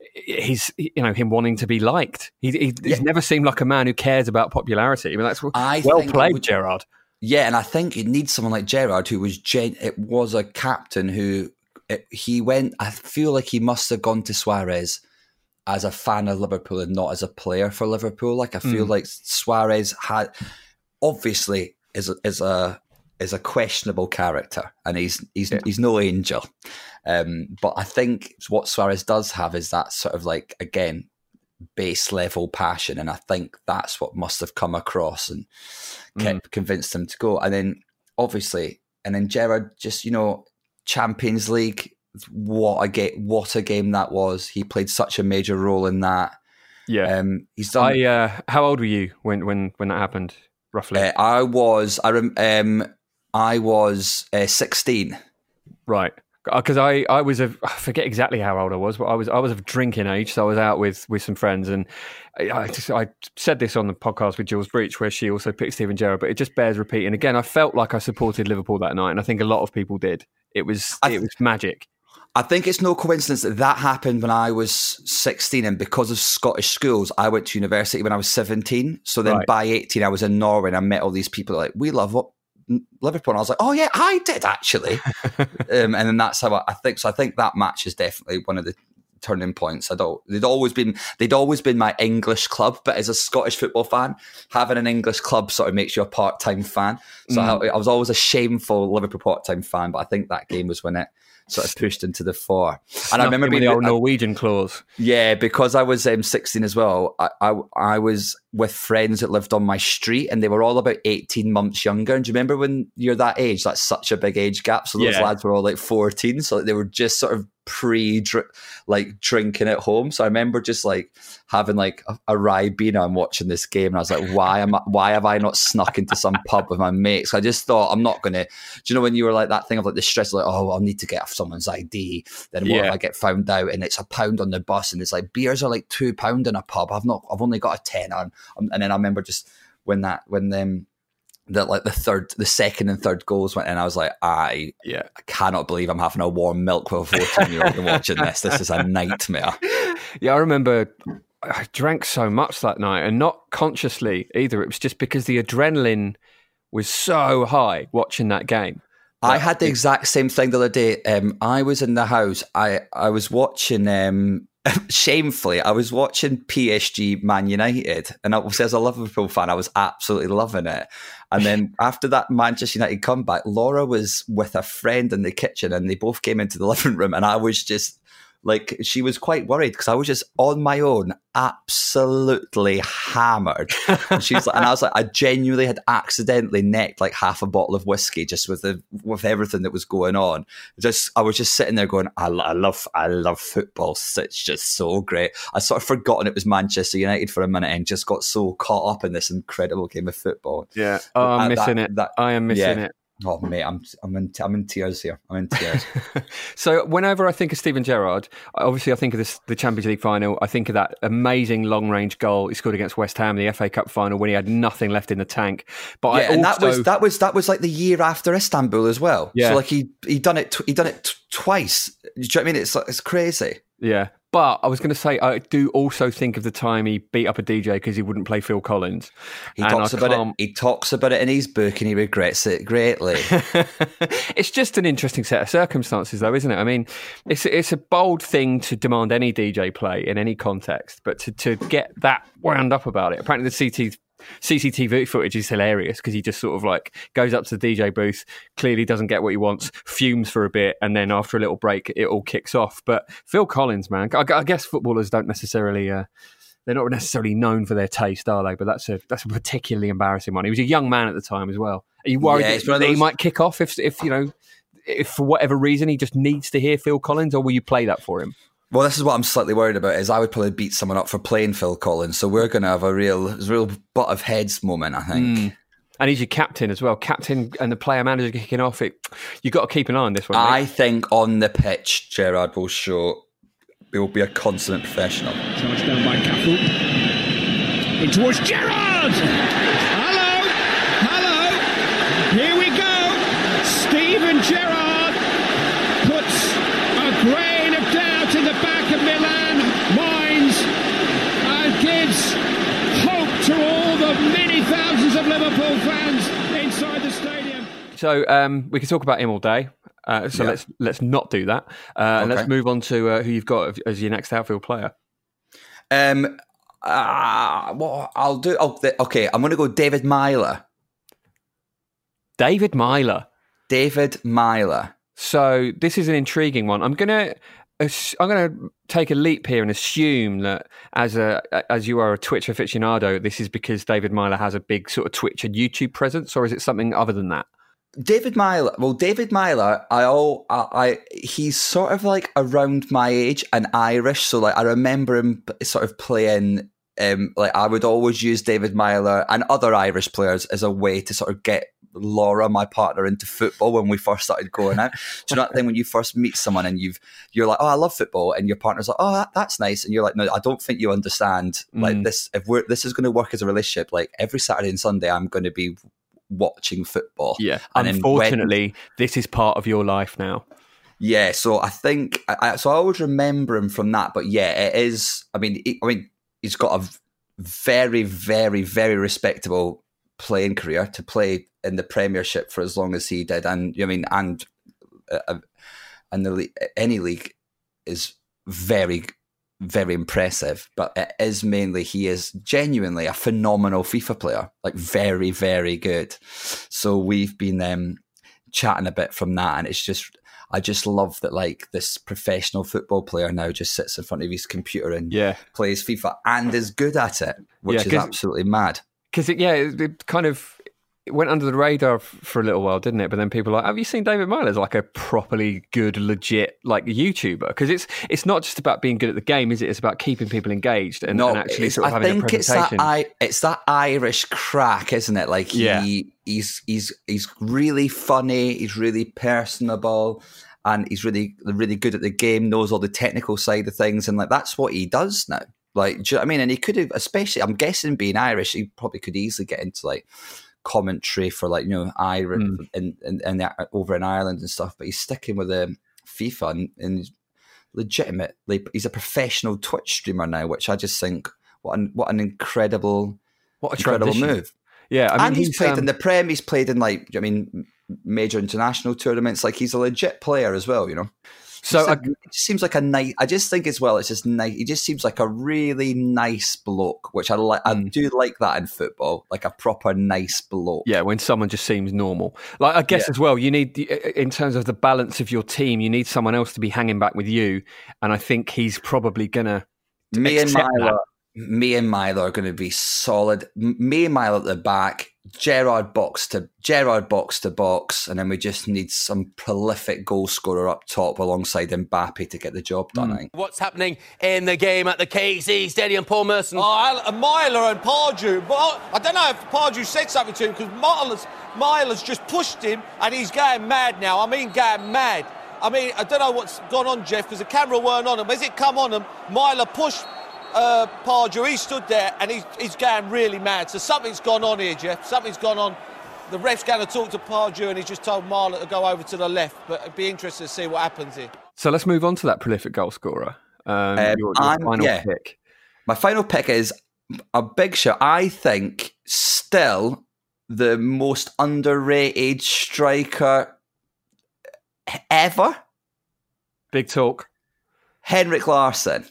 his, you know, him wanting to be liked. He, he, yeah. He's never seemed like a man who cares about popularity. I mean, that's I well played, would, Gerrard. Yeah, and I think it needs someone like Gerrard who was gen- it was a captain who it, he went. I feel like he must have gone to Suarez as a fan of Liverpool and not as a player for Liverpool. Like I feel mm. like Suarez had obviously is a, is a is a questionable character, and he's he's yeah. he's no angel. Um, but I think what Suarez does have is that sort of like, again, base level passion, and I think that's what must have come across and kept mm. convinced him to go. And then obviously, and then Gerrard just, you know, Champions League. What a game! What a game that was. He played such a major role in that. Yeah, um, he's done. I, uh, how old were you when when when that happened? Roughly, uh, I was. I rem, um, I was uh, sixteen. Right, because I, I was of, I forget exactly how old I was, but I was I was of drinking age, so I was out with, with some friends, and I, I, just, I said this on the podcast with Jules Breach, where she also picked Steven Gerrard, but it just bears repeating. Again, I felt like I supported Liverpool that night, and I think a lot of people did. It was th- it was magic. I think it's no coincidence that that happened when I was sixteen, and because of Scottish schools, I went to university when I was seventeen. So then right. by eighteen, I was in Norway and I met all these people like, we love what Liverpool. And I was like, oh yeah, I did actually. um, and then that's how I, I think. So I think that match is definitely one of the turning points. I don't. They'd always been. They'd always been my English club, but as a Scottish football fan, having an English club sort of makes you a part-time fan. So mm. I, I was always a shameful Liverpool part-time fan. But I think that game was when it sort of pushed into the fore. And I remember being the old Norwegian clause. Yeah, because I was um, sixteen as well. I, I I was with friends that lived on my street, and they were all about eighteen months younger. And do you remember when you're that age? That's such a big age gap. So those yeah. lads were all like fourteen, so they were just sort of pre like drinking at home. So I remember just like having like a, a Ribena and watching this game, and I was like, why am I, why have I not snuck into some pub with my mates? I just thought, I'm not gonna. Do you know when you were like that thing of like the stress, like, oh, I'll need to get off someone's I D, then what yeah. if I get found out and it's a pound on the bus, and it's like beers are like two pound in a pub. I've not, I've only got a tenner. And, and then I remember just when that when them. That like the third, the second and third goals went in, I was like, I, yeah. I cannot believe I'm having a warm milk with a fourteen-year-old and watching this. This is a nightmare. Yeah, I remember I drank so much that night, and not consciously either. It was just because the adrenaline was so high watching that game. I had the exact same thing the other day. Um, I was in the house. I, I was watching... Um, shamefully, I was watching P S G Man United, and obviously as a Liverpool fan, I was absolutely loving it. And then after that Manchester United comeback, Laura was with a friend in the kitchen, and they both came into the living room, and I was just like, she was quite worried because I was just on my own, absolutely hammered. And she's like, and I was like, I genuinely had accidentally necked like half a bottle of whiskey just with the with everything that was going on. Just, I was just sitting there going, I, I love, I love football. It's just so great. I sort of forgotten it was Manchester United for a minute and just got so caught up in this incredible game of football. Yeah, oh, I'm that, missing it. That, I am missing yeah. it. Oh mate, I'm I'm in I'm in tears here. I'm in tears. So whenever I think of Steven Gerrard, obviously I think of this, the Champions League final. I think of that amazing long range goal he scored against West Ham in the F A Cup final when he had nothing left in the tank. But yeah, I also, and that was that was that was like the year after Istanbul as well. Yeah. So like he he done it he done it t- twice. Do you know what I mean? It's it's crazy. Yeah. But I was going to say, I do also think of the time he beat up a D J because he wouldn't play Phil Collins. He talks about it. He talks about it in his book, and he regrets it greatly. It's just an interesting set of circumstances, though, isn't it? I mean, it's it's a bold thing to demand any D J play in any context, but to to get that wound up about it. Apparently, the C T. C C T V footage is hilarious because he just sort of like goes up to the D J booth, clearly doesn't get what he wants, fumes for a bit, and then after a little break, it all kicks off. But Phil Collins, man, I, I guess footballers don't necessarily, uh, they're not necessarily known for their taste, are they? But that's a that's a particularly embarrassing one. He was a young man at the time as well. Are you worried yeah, that, that he might kick off if, if you know, if for whatever reason he just needs to hear Phil Collins, or will you play that for him? Well, this is what I'm slightly worried about, is I would probably beat someone up for playing Phil Collins. So we're going to have a real, a real butt of heads moment, I think. Mm. And he's your captain as well. Captain and the player manager kicking off. It, you've got to keep an eye on this one. I mate. think on the pitch, Gerrard will show, he will be a consummate professional. Charged down by Cafu. In towards Gerrard! Hello! Hello! Here we go! Steven Gerrard puts a grain of doubt in the back of Milan minds and gives hope to all the many thousands of Liverpool fans inside the stadium. So um, we can talk about him all day. Uh, so Yeah. let's let's not do that. Uh, Okay. Let's move on to uh, who you've got as your next outfield player. Um, uh, what I'll do, oh, th- okay, I'm going to go David Myler. David Myler. David Myler. So this is an intriguing one. I'm gonna I'm gonna take a leap here and assume that as a as you are a Twitch aficionado, this is because David Myler has a big sort of Twitch and YouTube presence, or is it something other than that? David Myler. Well, David Myler, I all I, I he's sort of like around my age and Irish, so like I remember him sort of playing. Um, like I would always use David Myler and other Irish players as a way to sort of get Laura, my partner, into football when we first started going out. Do you know that thing when you first meet someone and you've you're like, oh, I love football, and your partner's like, oh, that, that's nice, and you're like, no, I don't think you understand. Mm. Like this, if we're this is going to work as a relationship, like every Saturday and Sunday, I'm going to be watching football. Yeah. And then Unfortunately, when- this is part of your life now. yeah, so I think I, I- so. I always remember him from that, but yeah, it is. I mean, he, I mean, he's got a v- very, very, very respectable playing career to play in the Premiership for as long as he did, and I mean, and uh, and the league, any league is very, very impressive. But it is mainly he is genuinely a phenomenal FIFA player, like very, very good. So we've been um, chatting a bit from that, and it's just. I just love that, like, this professional football player now just sits in front of his computer and yeah. plays FIFA and is good at it, which Yeah, is 'cause- absolutely mad. Because it, yeah, it, it kind of it went under the radar f- for a little while, didn't it? But then people were like, have you seen David Myler as like a properly good, legit like YouTuber? Because it's it's not just about being good at the game, is it? It's about keeping people engaged and, No, and actually it's- sort of I having a think it's that presentation. I, it's that Irish crack, isn't it? Like he, Yeah. he's he's he's really funny. He's really personable, and he's really really good at the game. Knows all the technical side of things, and like that's what he does now. Like, do you know what I mean? And he could have, especially, I'm guessing being Irish, he probably could easily get into like commentary for like, you know, Irish Mm. and and, and the, over in Ireland and stuff. But he's sticking with um, FIFA and, and he's legitimate. Like, he's a professional Twitch streamer now, which I just think what an what an incredible, What a incredible transition. move. Yeah, I mean, and he's, he's, played um, in the Prem. He's played in like, I mean, major international tournaments. Like, he's a legit player as well. You know. So So I- it just seems like a nice. I just think as well, it's just nice. He just seems like a really nice bloke, which I like. I Mm. do like that in football, like a proper nice bloke. Yeah, when someone just seems normal. Like I guess Yeah. as well, you need in terms of the balance of your team, you need someone else to be hanging back with you, and I think he's probably gonna Me and accept Milo, that. me and Milo are going to be solid. M- Me and Milo at the back. Gerrard box to Gerrard box to box, and then we just need some prolific goal scorer up top alongside Mbappe to get the job done. I think. What's happening in the game at the K C Stadium, Paul Merson? Oh, Al- Myler and Pardew. But I, I don't know if Pardew said something to him because Myler's, Myler's just pushed him and he's going mad now. I mean, going mad. I mean, I don't know what's gone on, Jeff, because the camera weren't on him. As it come on him, Myler pushed uh, Pardew. He stood there and he's, he's going really mad. So something's gone on here, Jeff. Something's gone on. The ref's going to talk to Pardew and he's just told Myler to go over to the left. But it'd be interesting to see what happens here. So let's move on to that prolific goal scorer. Um, Um, your, your I'm- final yeah. pick. My final pick is a big shot. I think still the most underrated striker ever. Big talk. Henrik Larsson.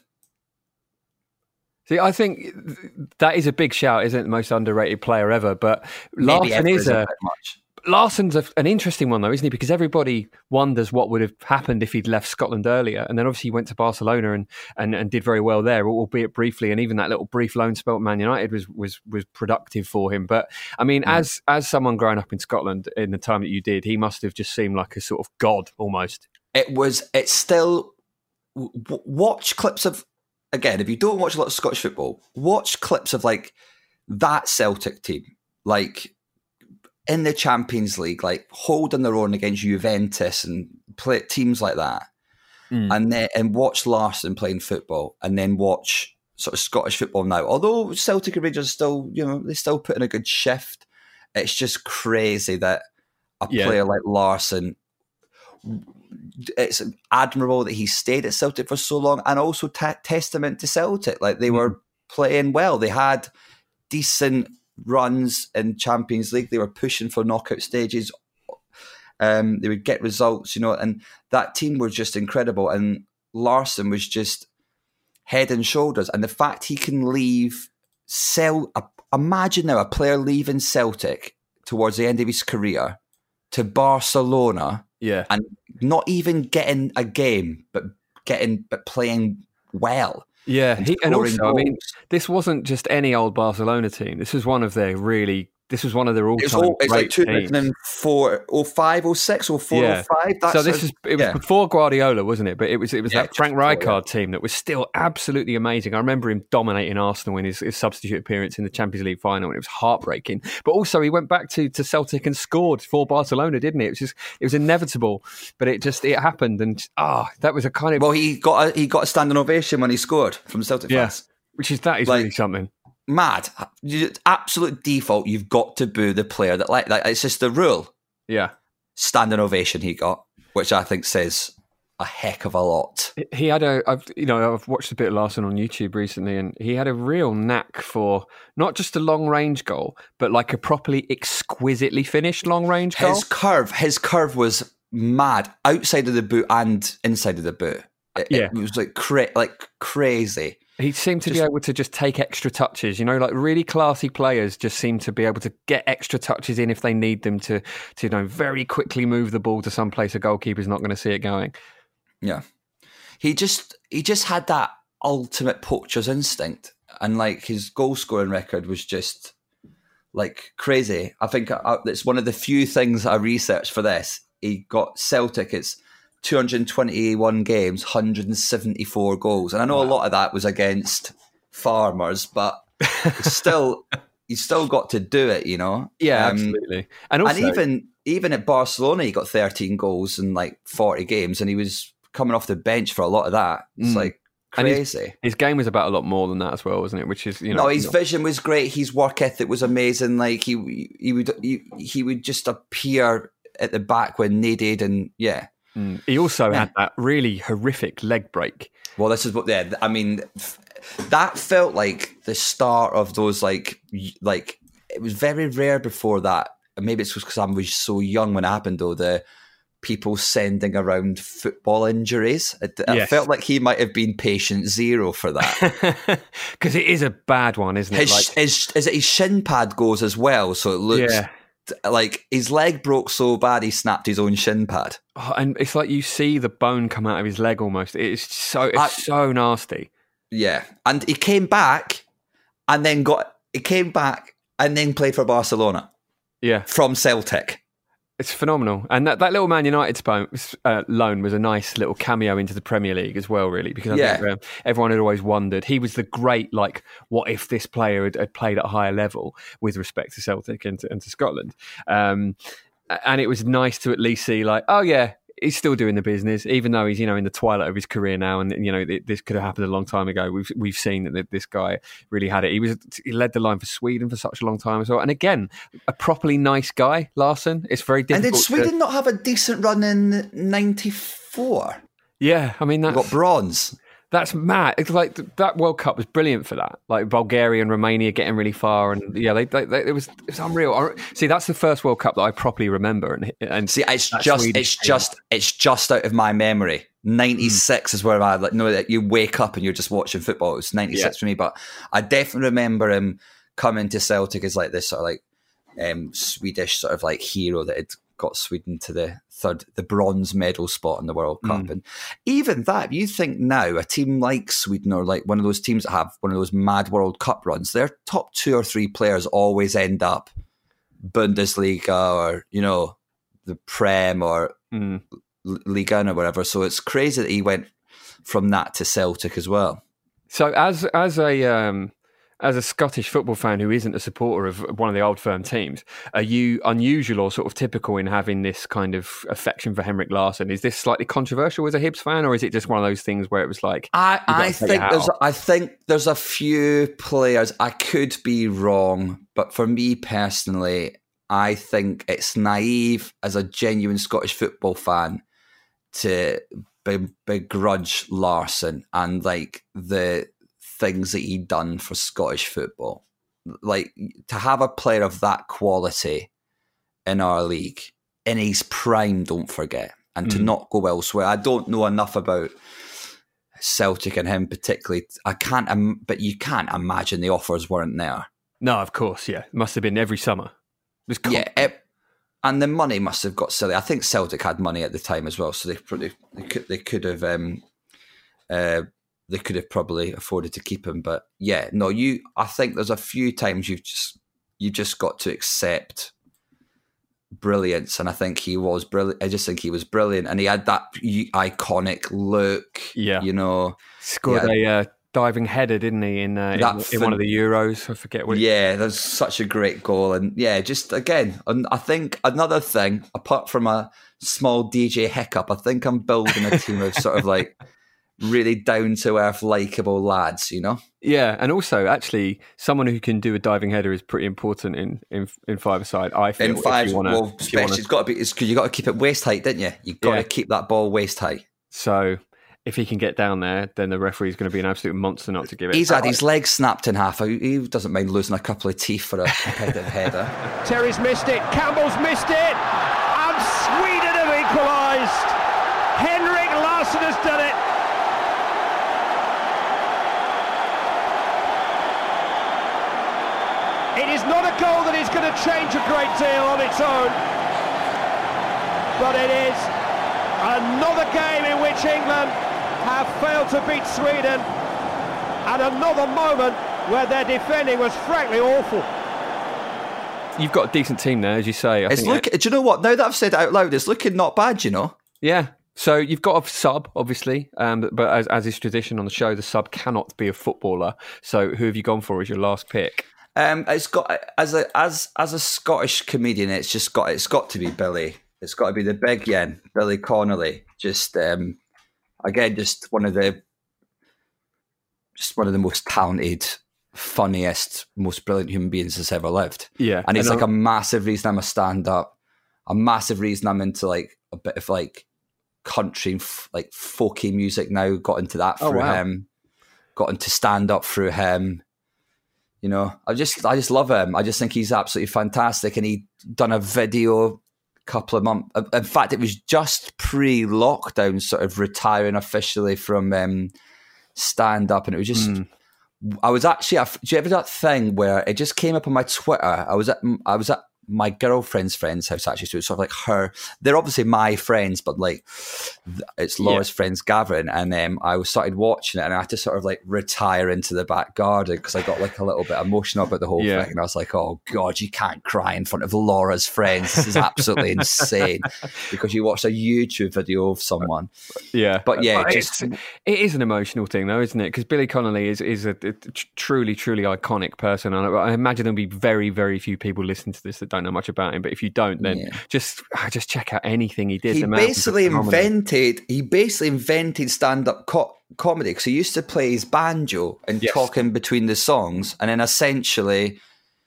See, I think that is a big shout, isn't it? The most underrated player ever. But Maybe Larsson ever is isn't a that much. Larson's a, an interesting one, though, isn't he? Because everybody wonders what would have happened if he'd left Scotland earlier. And then obviously he went to Barcelona and, and, and did very well there, albeit briefly. And even that little brief loan spell at Man United was was was productive for him. But I mean, Mm. as as someone growing up in Scotland in the time that you did, he must have just seemed like a sort of god almost. It was. It still w- watch clips of, again, if you don't watch a lot of Scottish football, watch clips of like that Celtic team, like in the Champions League, like holding their own against Juventus and play teams like that. Mm. And then and watch Larsson playing football, and then watch sort of Scottish football now. Although Celtic and Rangers still, you know, they still put in a good shift. It's just crazy that a yeah. player like Larsson, it's admirable that he stayed at Celtic for so long, and also t- testament to Celtic. Like they mm. were playing well. They had decent runs in Champions League. They were pushing for knockout stages. Um, they would get results, you know, and that team was just incredible. And Larsson was just head and shoulders. And the fact he can leave, Cel- imagine now a player leaving Celtic towards the end of his career to Barcelona, yeah, and not even getting a game, but getting but playing well. Yeah, and, he, and also, goals. I mean, this wasn't just any old Barcelona team. This was one of their really. This was one of their all-time all, it's great like two thousand four, oh five, oh six, oh four, yeah. oh five. That's so this a, is it was yeah. before Guardiola, wasn't it? But it was it was yeah, that Frank before, Rijkaard yeah. team that was still absolutely amazing. I remember him dominating Arsenal in his, his substitute appearance in the Champions League final, and it was heartbreaking. But also, he went back to, to Celtic and scored for Barcelona, didn't he? It was just it was inevitable, but it just it happened, and ah, oh, that was a kind of well, he got a, he got a standing ovation when he scored from Celtic yeah, fans, which is that is like, really something. Mad, absolute default. You've got to boo the player that like that. It's just the rule. Yeah, standing ovation he got, which I think says a heck of a lot. He had a, I've you know, I've watched a bit of Larsson on YouTube recently, and he had a real knack for not just a long range goal, but like a properly exquisitely finished long range goal. His curve, his curve was mad outside of the boot and inside of the boot. It, yeah, it was like cra- like crazy. He seemed to just, be able to just take extra touches, you know, like really classy players just seem to be able to get extra touches in if they need them to, to you know, very quickly move the ball to some place a goalkeeper's not going to see it going. Yeah. He just he just had that ultimate poacher's instinct, and like his goal scoring record was just like crazy. I think I, it's one of the few things I researched for this. He got Celtic, it's two hundred twenty-one games, one hundred seventy-four goals. And I know wow. a lot of that was against Farmers, but it's still, you still got to do it, you know? Yeah, um, absolutely. And, also, and even even at Barcelona, he got thirteen goals in like forty games, and he was coming off the bench for a lot of that. It's mm. like crazy. His, his game was about a lot more than that as well, wasn't it? Which is, you know. No, his not... vision was great. His work ethic was amazing. Like he he would he, he would just appear at the back when needed, and yeah. Mm. He also yeah. had that really horrific leg break. Well, this is what, yeah, I mean, that felt like the start of those, like, like it was very rare before that. Maybe it's because I was so young when it happened, though, the people sending around football injuries. It, yes. it felt like he might have been patient zero for that. Because it is a bad one, isn't it? His, like... his, is it his shin pad goes as well, so it looks... Yeah. Like his leg broke so bad he snapped his own shin pad. Oh, and it's like you see the bone come out of his leg almost. It's so it's I, so nasty. Yeah, and he came back, and then got he came back and then played for Barcelona. Yeah, from Celtic. It's phenomenal. And that, that little Man United spo- uh, loan was a nice little cameo into the Premier League as well, really, because I yeah. think um, everyone had always wondered. He was the great, like, what if this player had, had played at a higher level with respect to Celtic and to, and to Scotland? Um, and it was nice to at least see, like, oh, yeah, he's still doing the business, even though he's, you know, in the twilight of his career now, and you know this could have happened a long time ago. We've we've seen that this guy really had it. He was he led the line for Sweden for such a long time as well, and again, a properly nice guy, Larsson. It's very difficult. And did Sweden to... not have a decent run in ninety-four? Yeah, I mean that's got bronze. That's mad. It's like that World Cup was brilliant for that. Like Bulgaria and Romania getting really far, and yeah, they, they, they it was it was unreal. See, that's the first World Cup that I properly remember. And, and see, it's just it's just out. it's just out of my memory. ninety-six mm. is where I like know that you wake up and you're just watching football. It was ninety-six yeah. for me, but I definitely remember him coming to Celtic as like this sort of like um, Swedish sort of like hero that had got Sweden to the third, the bronze medal spot in the World Cup. Mm. And even that, you think now a team like Sweden or like one of those teams that have one of those mad World Cup runs, their top two or three players always end up Bundesliga or, you know, the Prem or mm. Liga or whatever. So it's crazy that he went from that to Celtic as well. So as as a um, as a Scottish football fan who isn't a supporter of one of the old firm teams, are you unusual or sort of typical in having this kind of affection for Henrik Larsson? Is this slightly controversial as a Hibs fan, or is it just one of those things where it was like? I, I think there's I think there's a few players. I could be wrong, but for me personally, I think it's naive as a genuine Scottish football fan to be, begrudge Larsson and like the things that he done for Scottish football. Like, to have a player of that quality in our league in his prime, don't forget, and mm. to not go elsewhere. I don't know enough about Celtic and him particularly. I can't, um, but you can't imagine the offers weren't there. No, of course, yeah, it must have been every summer. It was yeah, it, and the money must have got silly. I think Celtic had money at the time as well, so they probably they could they could have um, uh, they could have probably afforded to keep him. But yeah, no, you. I think there's a few times you've just you just got to accept brilliance, and I think he was brilliant. I just think he was brilliant, and he had that iconic look. Yeah, you know, scored a uh, diving header, didn't he? In, uh, in, in one of the Euros, I forget which. Yeah, there's such a great goal, and yeah, just again, and I think another thing apart from a small D J hiccup, I think I'm building a team of sort of like really down to earth, likable lads, you know. Yeah, and also actually, someone who can do a diving header is pretty important in in, in five-a-side. I feel in five, wanna, well, especially wanna... it's got to be it's because you got to keep it waist height, didn't you? You got yeah. to keep that ball waist height. So if he can get down there, then the referee's going to be an absolute monster not to give it. He's had his legs snapped in half. He doesn't mind losing a couple of teeth for a competitive header. Terry's missed it. Campbell's missed it. And Sweden have equalised. Henrik Larsson has done it. It is not a goal that is going to change a great deal on its own, but it is another game in which England have failed to beat Sweden, and another moment where their defending was frankly awful. You've got a decent team there, as you say. I it's think look. It, do you know what? Now that I've said it out loud, it's looking not bad, you know? Yeah. So you've got a sub, obviously, um, but as, as is tradition on the show, the sub cannot be a footballer. So who have you gone for as your last pick? Um, it's got as a as as a Scottish comedian, it's just got it's got to be Billy. It's got to be the big yen, Billy Connolly. Just um, again, just one of the just one of the most talented, funniest, most brilliant human beings that's ever lived. Yeah, and he's like a massive reason I'm a stand up, a massive reason I'm into like a bit of like country, like folky music now. Got into that through oh, wow. him. Got into stand up through him. You know, I just I just love him. I just think he's absolutely fantastic. And he done a video a couple of months. In fact, it was just pre-lockdown, sort of retiring officially from um, stand-up. And it was just, mm. I was actually, do you ever that thing where it just came up on my Twitter? I was at, I was at my girlfriend's friend's house, actually. So it's sort of like her, they're obviously my friends, but like it's Laura's yeah. friends, Gavin. And um, I started watching it and I had to sort of like retire into the back garden because I got like a little bit emotional about the whole yeah. thing. And I was like, oh God, you can't cry in front of Laura's friends. This is absolutely insane because you watched a YouTube video of someone. Yeah. But yeah, but just it is an emotional thing though, isn't it? Because Billy Connolly is, is a, a truly, truly iconic person. And I imagine there'll be very, very few people listening to this that don't know much about him, but if you don't, then yeah. just just check out anything he did. He basically invented he basically invented stand-up co- comedy because he used to play his banjo and yes. talk in between the songs, and then essentially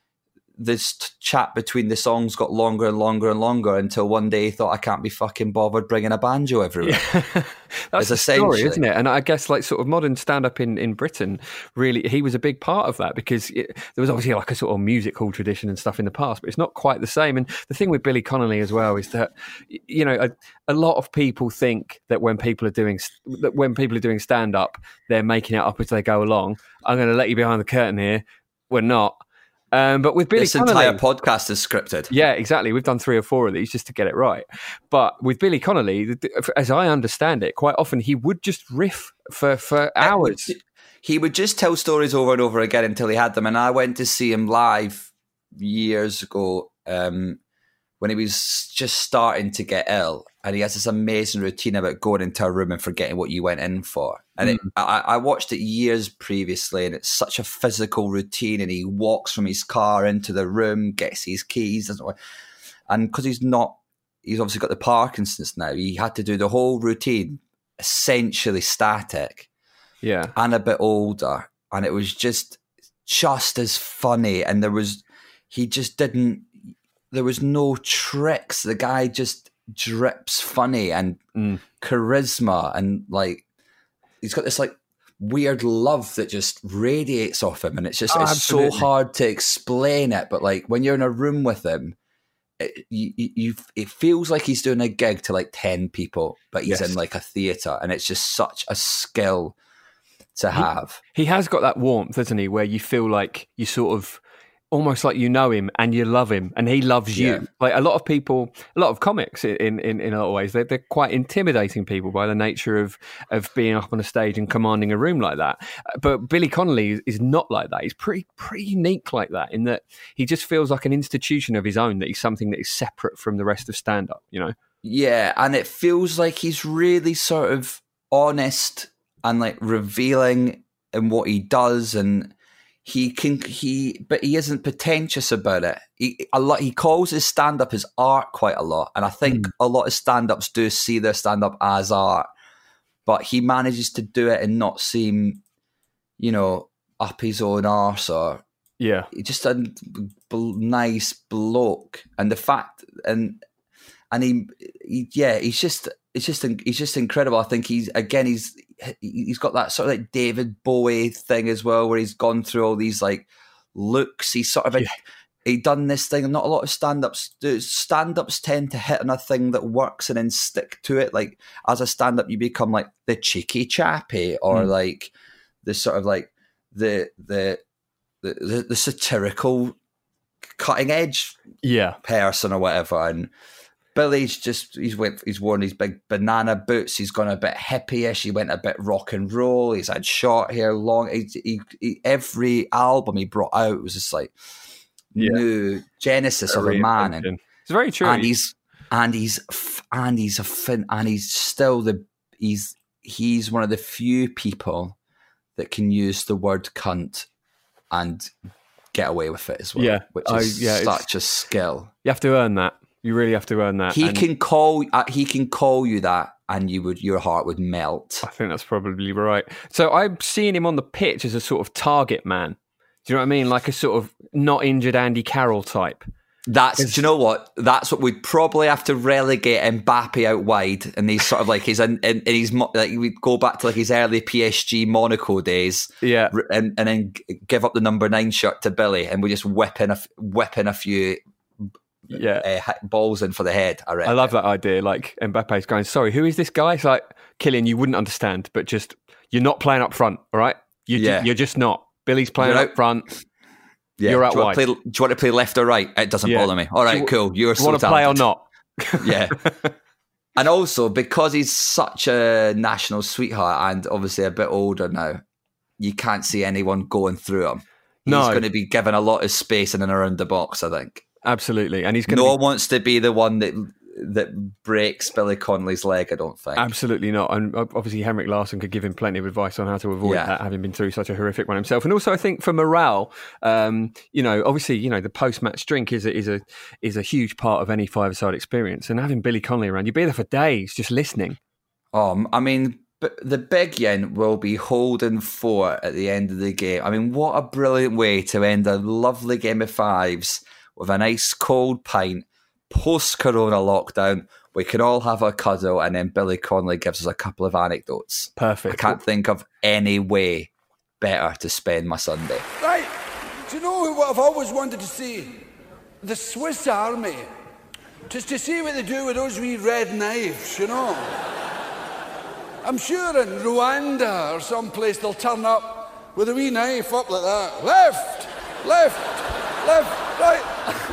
this t- chat between the songs got longer and longer and longer until one day he thought, I can't be fucking bothered bringing a banjo everywhere. Yeah. That's the story, isn't it? And I guess like sort of modern stand-up in, in Britain, really, he was a big part of that because it, there was obviously like a sort of music hall tradition and stuff in the past, but it's not quite the same. And the thing with Billy Connolly as well is that, you know, a, a lot of people think that when people are doing that when people are doing stand-up, they're making it up as they go along. I'm going to let you behind the curtain here. We're not. Um, but with Billy this Connolly, entire podcast is scripted. Yeah, exactly. We've done three or four of these just to get it right. But with Billy Connolly, as I understand it, quite often he would just riff for, for hours. He would just tell stories over and over again until he had them. And I went to see him live years ago um, when he was just starting to get ill, and he has this amazing routine about going into a room and forgetting what you went in for. And Mm. it, I, I watched it years previously, and it's such a physical routine. And he walks from his car into the room, gets his keys, doesn't work. And because he's not, he's obviously got the Parkinson's now. He had to do the whole routine essentially static, yeah, and a bit older. And it was just, just as funny. And there was, he just didn't. There was no tricks. The guy just drips funny and mm. charisma, and like he's got this like weird love that just radiates off him, and it's just Oh, it's absolutely. so hard to explain it. But like when you're in a room with him, it, you, you, you it feels like he's doing a gig to like ten people, but he's Yes. in like a theatre, and it's just such a skill to He- have. He has got that warmth, doesn't he, where you feel like you sort of almost like you know him and you love him and he loves you. Yeah. Like a lot of people, a lot of comics in in, in a lot of ways, they're, they're quite intimidating people by the nature of of being up on a stage and commanding a room like that. But Billy Connolly is, is not like that. He's pretty pretty unique like that, in that he just feels like an institution of his own, that he's something that is separate from the rest of stand-up, you know? Yeah, and it feels like he's really sort of honest and like revealing in what he does, and he can he but he isn't pretentious about it. He a lot he calls his stand up his art quite a lot, and I think a lot of stand ups do see their stand up as art, but he manages to do it and not seem, you know, up his own arse, or yeah, just a bl- nice bloke. And the fact and and he, he yeah he's just it's just he's just incredible. I think he's again he's he's got that sort of like David Bowie thing as well, where he's gone through all these like looks. He's sort of a, he done this thing, and not a lot of stand-ups do. Stand-ups tend to hit on a thing that works and then stick to it. Like as a stand-up, you become like the cheeky chappy, or Mm. like the sort of like the the the, the, the satirical cutting edge yeah person or whatever. And Billy's just he's went he's worn these big banana boots. He's gone a bit hippie-ish. He went a bit rock and roll. He's had short hair, long. He, he, he, every album he brought out was just like Yeah. new genesis of a Very man. invention. And It's very true. And he's and he's f- and he's a fin and he's still the he's he's one of the few people that can use the word cunt and get away with it as well. Yeah. which I- is yeah, it's- such a skill. You have to earn that. You really have to earn that. He And can call uh, he can call you that, and you would your heart would melt. I think that's probably right. So I'm seeing him on the pitch as a sort of target man. Do you know what I mean? Like a sort of not injured Andy Carroll type. That's do you know what? That's what we'd probably have to relegate Mbappe out wide, and he's sort of like he's in, in, in he's mo- like we'd go back to like his early P S G Monaco days, yeah, r- and and then g- give up the number nine shirt to Billy, and we just whip in a f- whip in a few yeah uh, hit balls in for the head. I reckon. I love that idea. Like Mbappe's going, sorry, who is this guy? It's like, Killian, you wouldn't understand, but just you're not playing up front, all right? You're, Yeah. ju- you're just not. Billy's playing You're up out- front. Yeah. You're out do, you wide. want to play, do you want to play left or right? It doesn't Yeah. bother me. All right, Do you- cool. You're do you so want to play or talented. not? Yeah. And also, because he's such a national sweetheart and obviously a bit older now, you can't see anyone going through him. He's No. going to be given a lot of space in and around the box, I think. Absolutely. And he's going No to one wants to be the one that that breaks Billy Connolly's leg, I don't think. Absolutely not. And obviously Henrik Larsson could give him plenty of advice on how to avoid Yeah. that, having been through such a horrific one himself. And also I think for morale, um, you know, obviously, you know, the post-match drink is a, is a is a huge part of any five-a-side experience. And having Billy Connolly around, you'd be there for days just listening. Um, I mean, but the big yen will be holding fort at the end of the game. I mean, what a brilliant way to end a lovely game of fives with a nice cold pint post-corona lockdown. We can all have a cuddle, and then Billy Connolly gives us a couple of anecdotes. Perfect. I can't think of any way better to spend my Sunday. Right, do you know what I've always wanted to see? The Swiss Army. Just to see what they do with those wee red knives, you know? I'm sure in Rwanda or someplace they'll turn up with a wee knife up like that. Left, left, left, right.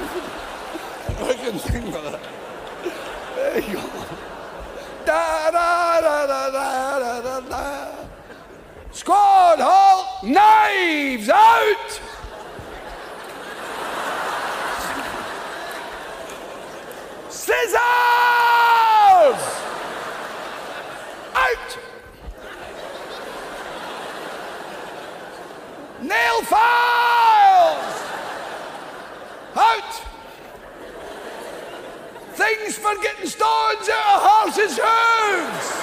I can think of that. There you go. Da, da, da, da, da, da, da. Squad, halt, knives out! Scissors! Out! Nail files! Out! Things for getting stones out of horses' hooves!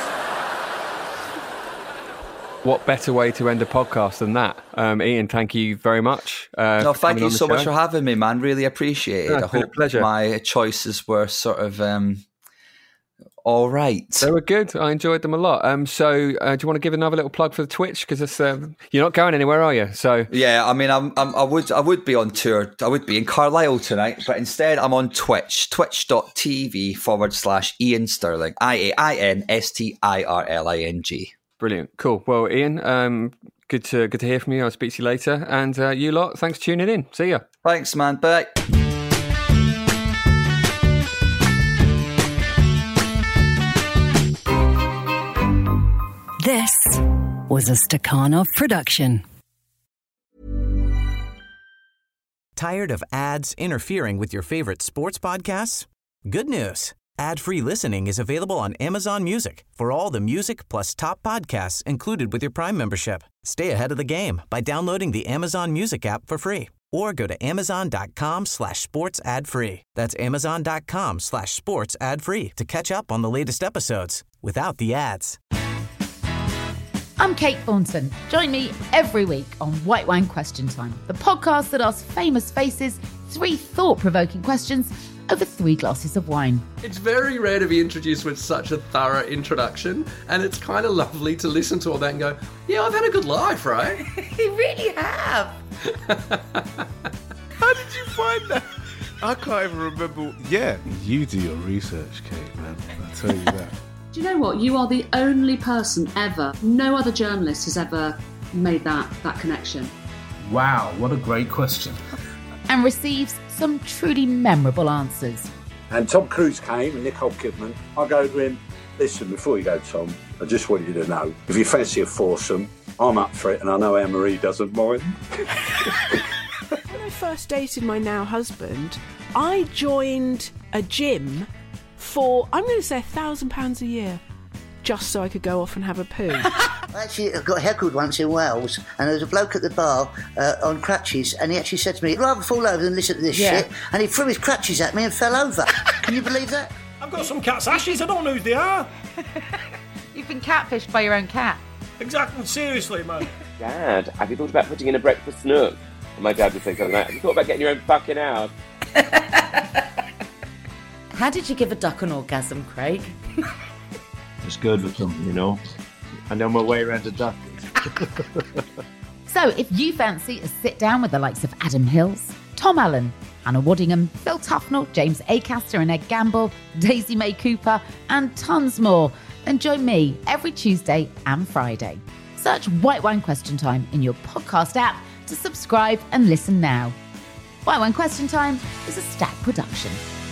What better way to end a podcast than that? Um, Ian, thank you very much. Uh, no, for thank coming you on the so much show. for having me, man. Really appreciate it. Yeah, I it's been a hope pleasure. my choices were sort of um, all right. They were good. I enjoyed them a lot. Um, so, uh, do you want to give another little plug for the Twitch? Because um, you're not going anywhere, are you? So, yeah, I mean, I'm, I'm, I would, I would be on tour. I would be in Carlisle tonight, but instead, I'm on Twitch. Twitch.tv forward slash Ian Stirling. I A I N S T I R L I N G. Brilliant, cool. Well, Ian, um, good to good to hear from you. I'll speak to you later. And uh, you lot, thanks for tuning in. See ya. Thanks, man. Bye. This was a Stakhanov production. Tired of ads interfering with your favorite sports podcasts? Good news. Ad-free listening is available on Amazon Music for all the music plus top podcasts included with your Prime membership. Stay ahead of the game by downloading the Amazon Music app for free or go to amazon.com slash sports ad free. That's amazon.com slash sports ad free to catch up on the latest episodes without the ads. I'm Kate Thornton. Join me every week on White Wine Question Time, the podcast that asks famous faces three thought-provoking questions over three glasses of wine. It's very rare to be introduced with such a thorough introduction, and it's kind of lovely to listen to all that and go, yeah, I've had a good life, right? You really have. How did you find that? I can't even remember. Yeah, you do your research, Kate, man. I'll tell you that. Do you know what? You are the only person ever, no other journalist has ever made that, that connection. Wow, what a great question. And receives some truly memorable answers. And Tom Cruise came and Nicole Kidman. I go to him, listen, before you go, Tom, I just want you to know, if you fancy a foursome, I'm up for it, and I know Anne-Marie doesn't mind. When I first dated my now husband, I joined a gym for, I'm going to say, a thousand pounds a year, just so I could go off and have a poo. I actually got heckled once in Wales, and there was a bloke at the bar uh, on crutches, and he actually said to me, "I'd rather fall over than listen to this Yeah. shit," and he threw his crutches at me and fell over. Can you believe that? I've got some cat's ashes, I don't know who they are. You've been catfished by your own cat. Exactly, seriously, man. Dad, have you thought about putting in a breakfast nook? And my dad would say something like that. Have you thought about getting your own fucking house? How did you give a duck an orgasm, Craig? It's good with them, you know. And on my way around the duck. So if you fancy a sit down with the likes of Adam Hills, Tom Allen, Hannah Waddingham, Phil Tufnell, James Acaster and Ed Gamble, Daisy May Cooper, and tons more, then join me every Tuesday and Friday. Search White Wine Question Time in your podcast app to subscribe and listen now. White Wine Question Time is a Stack production.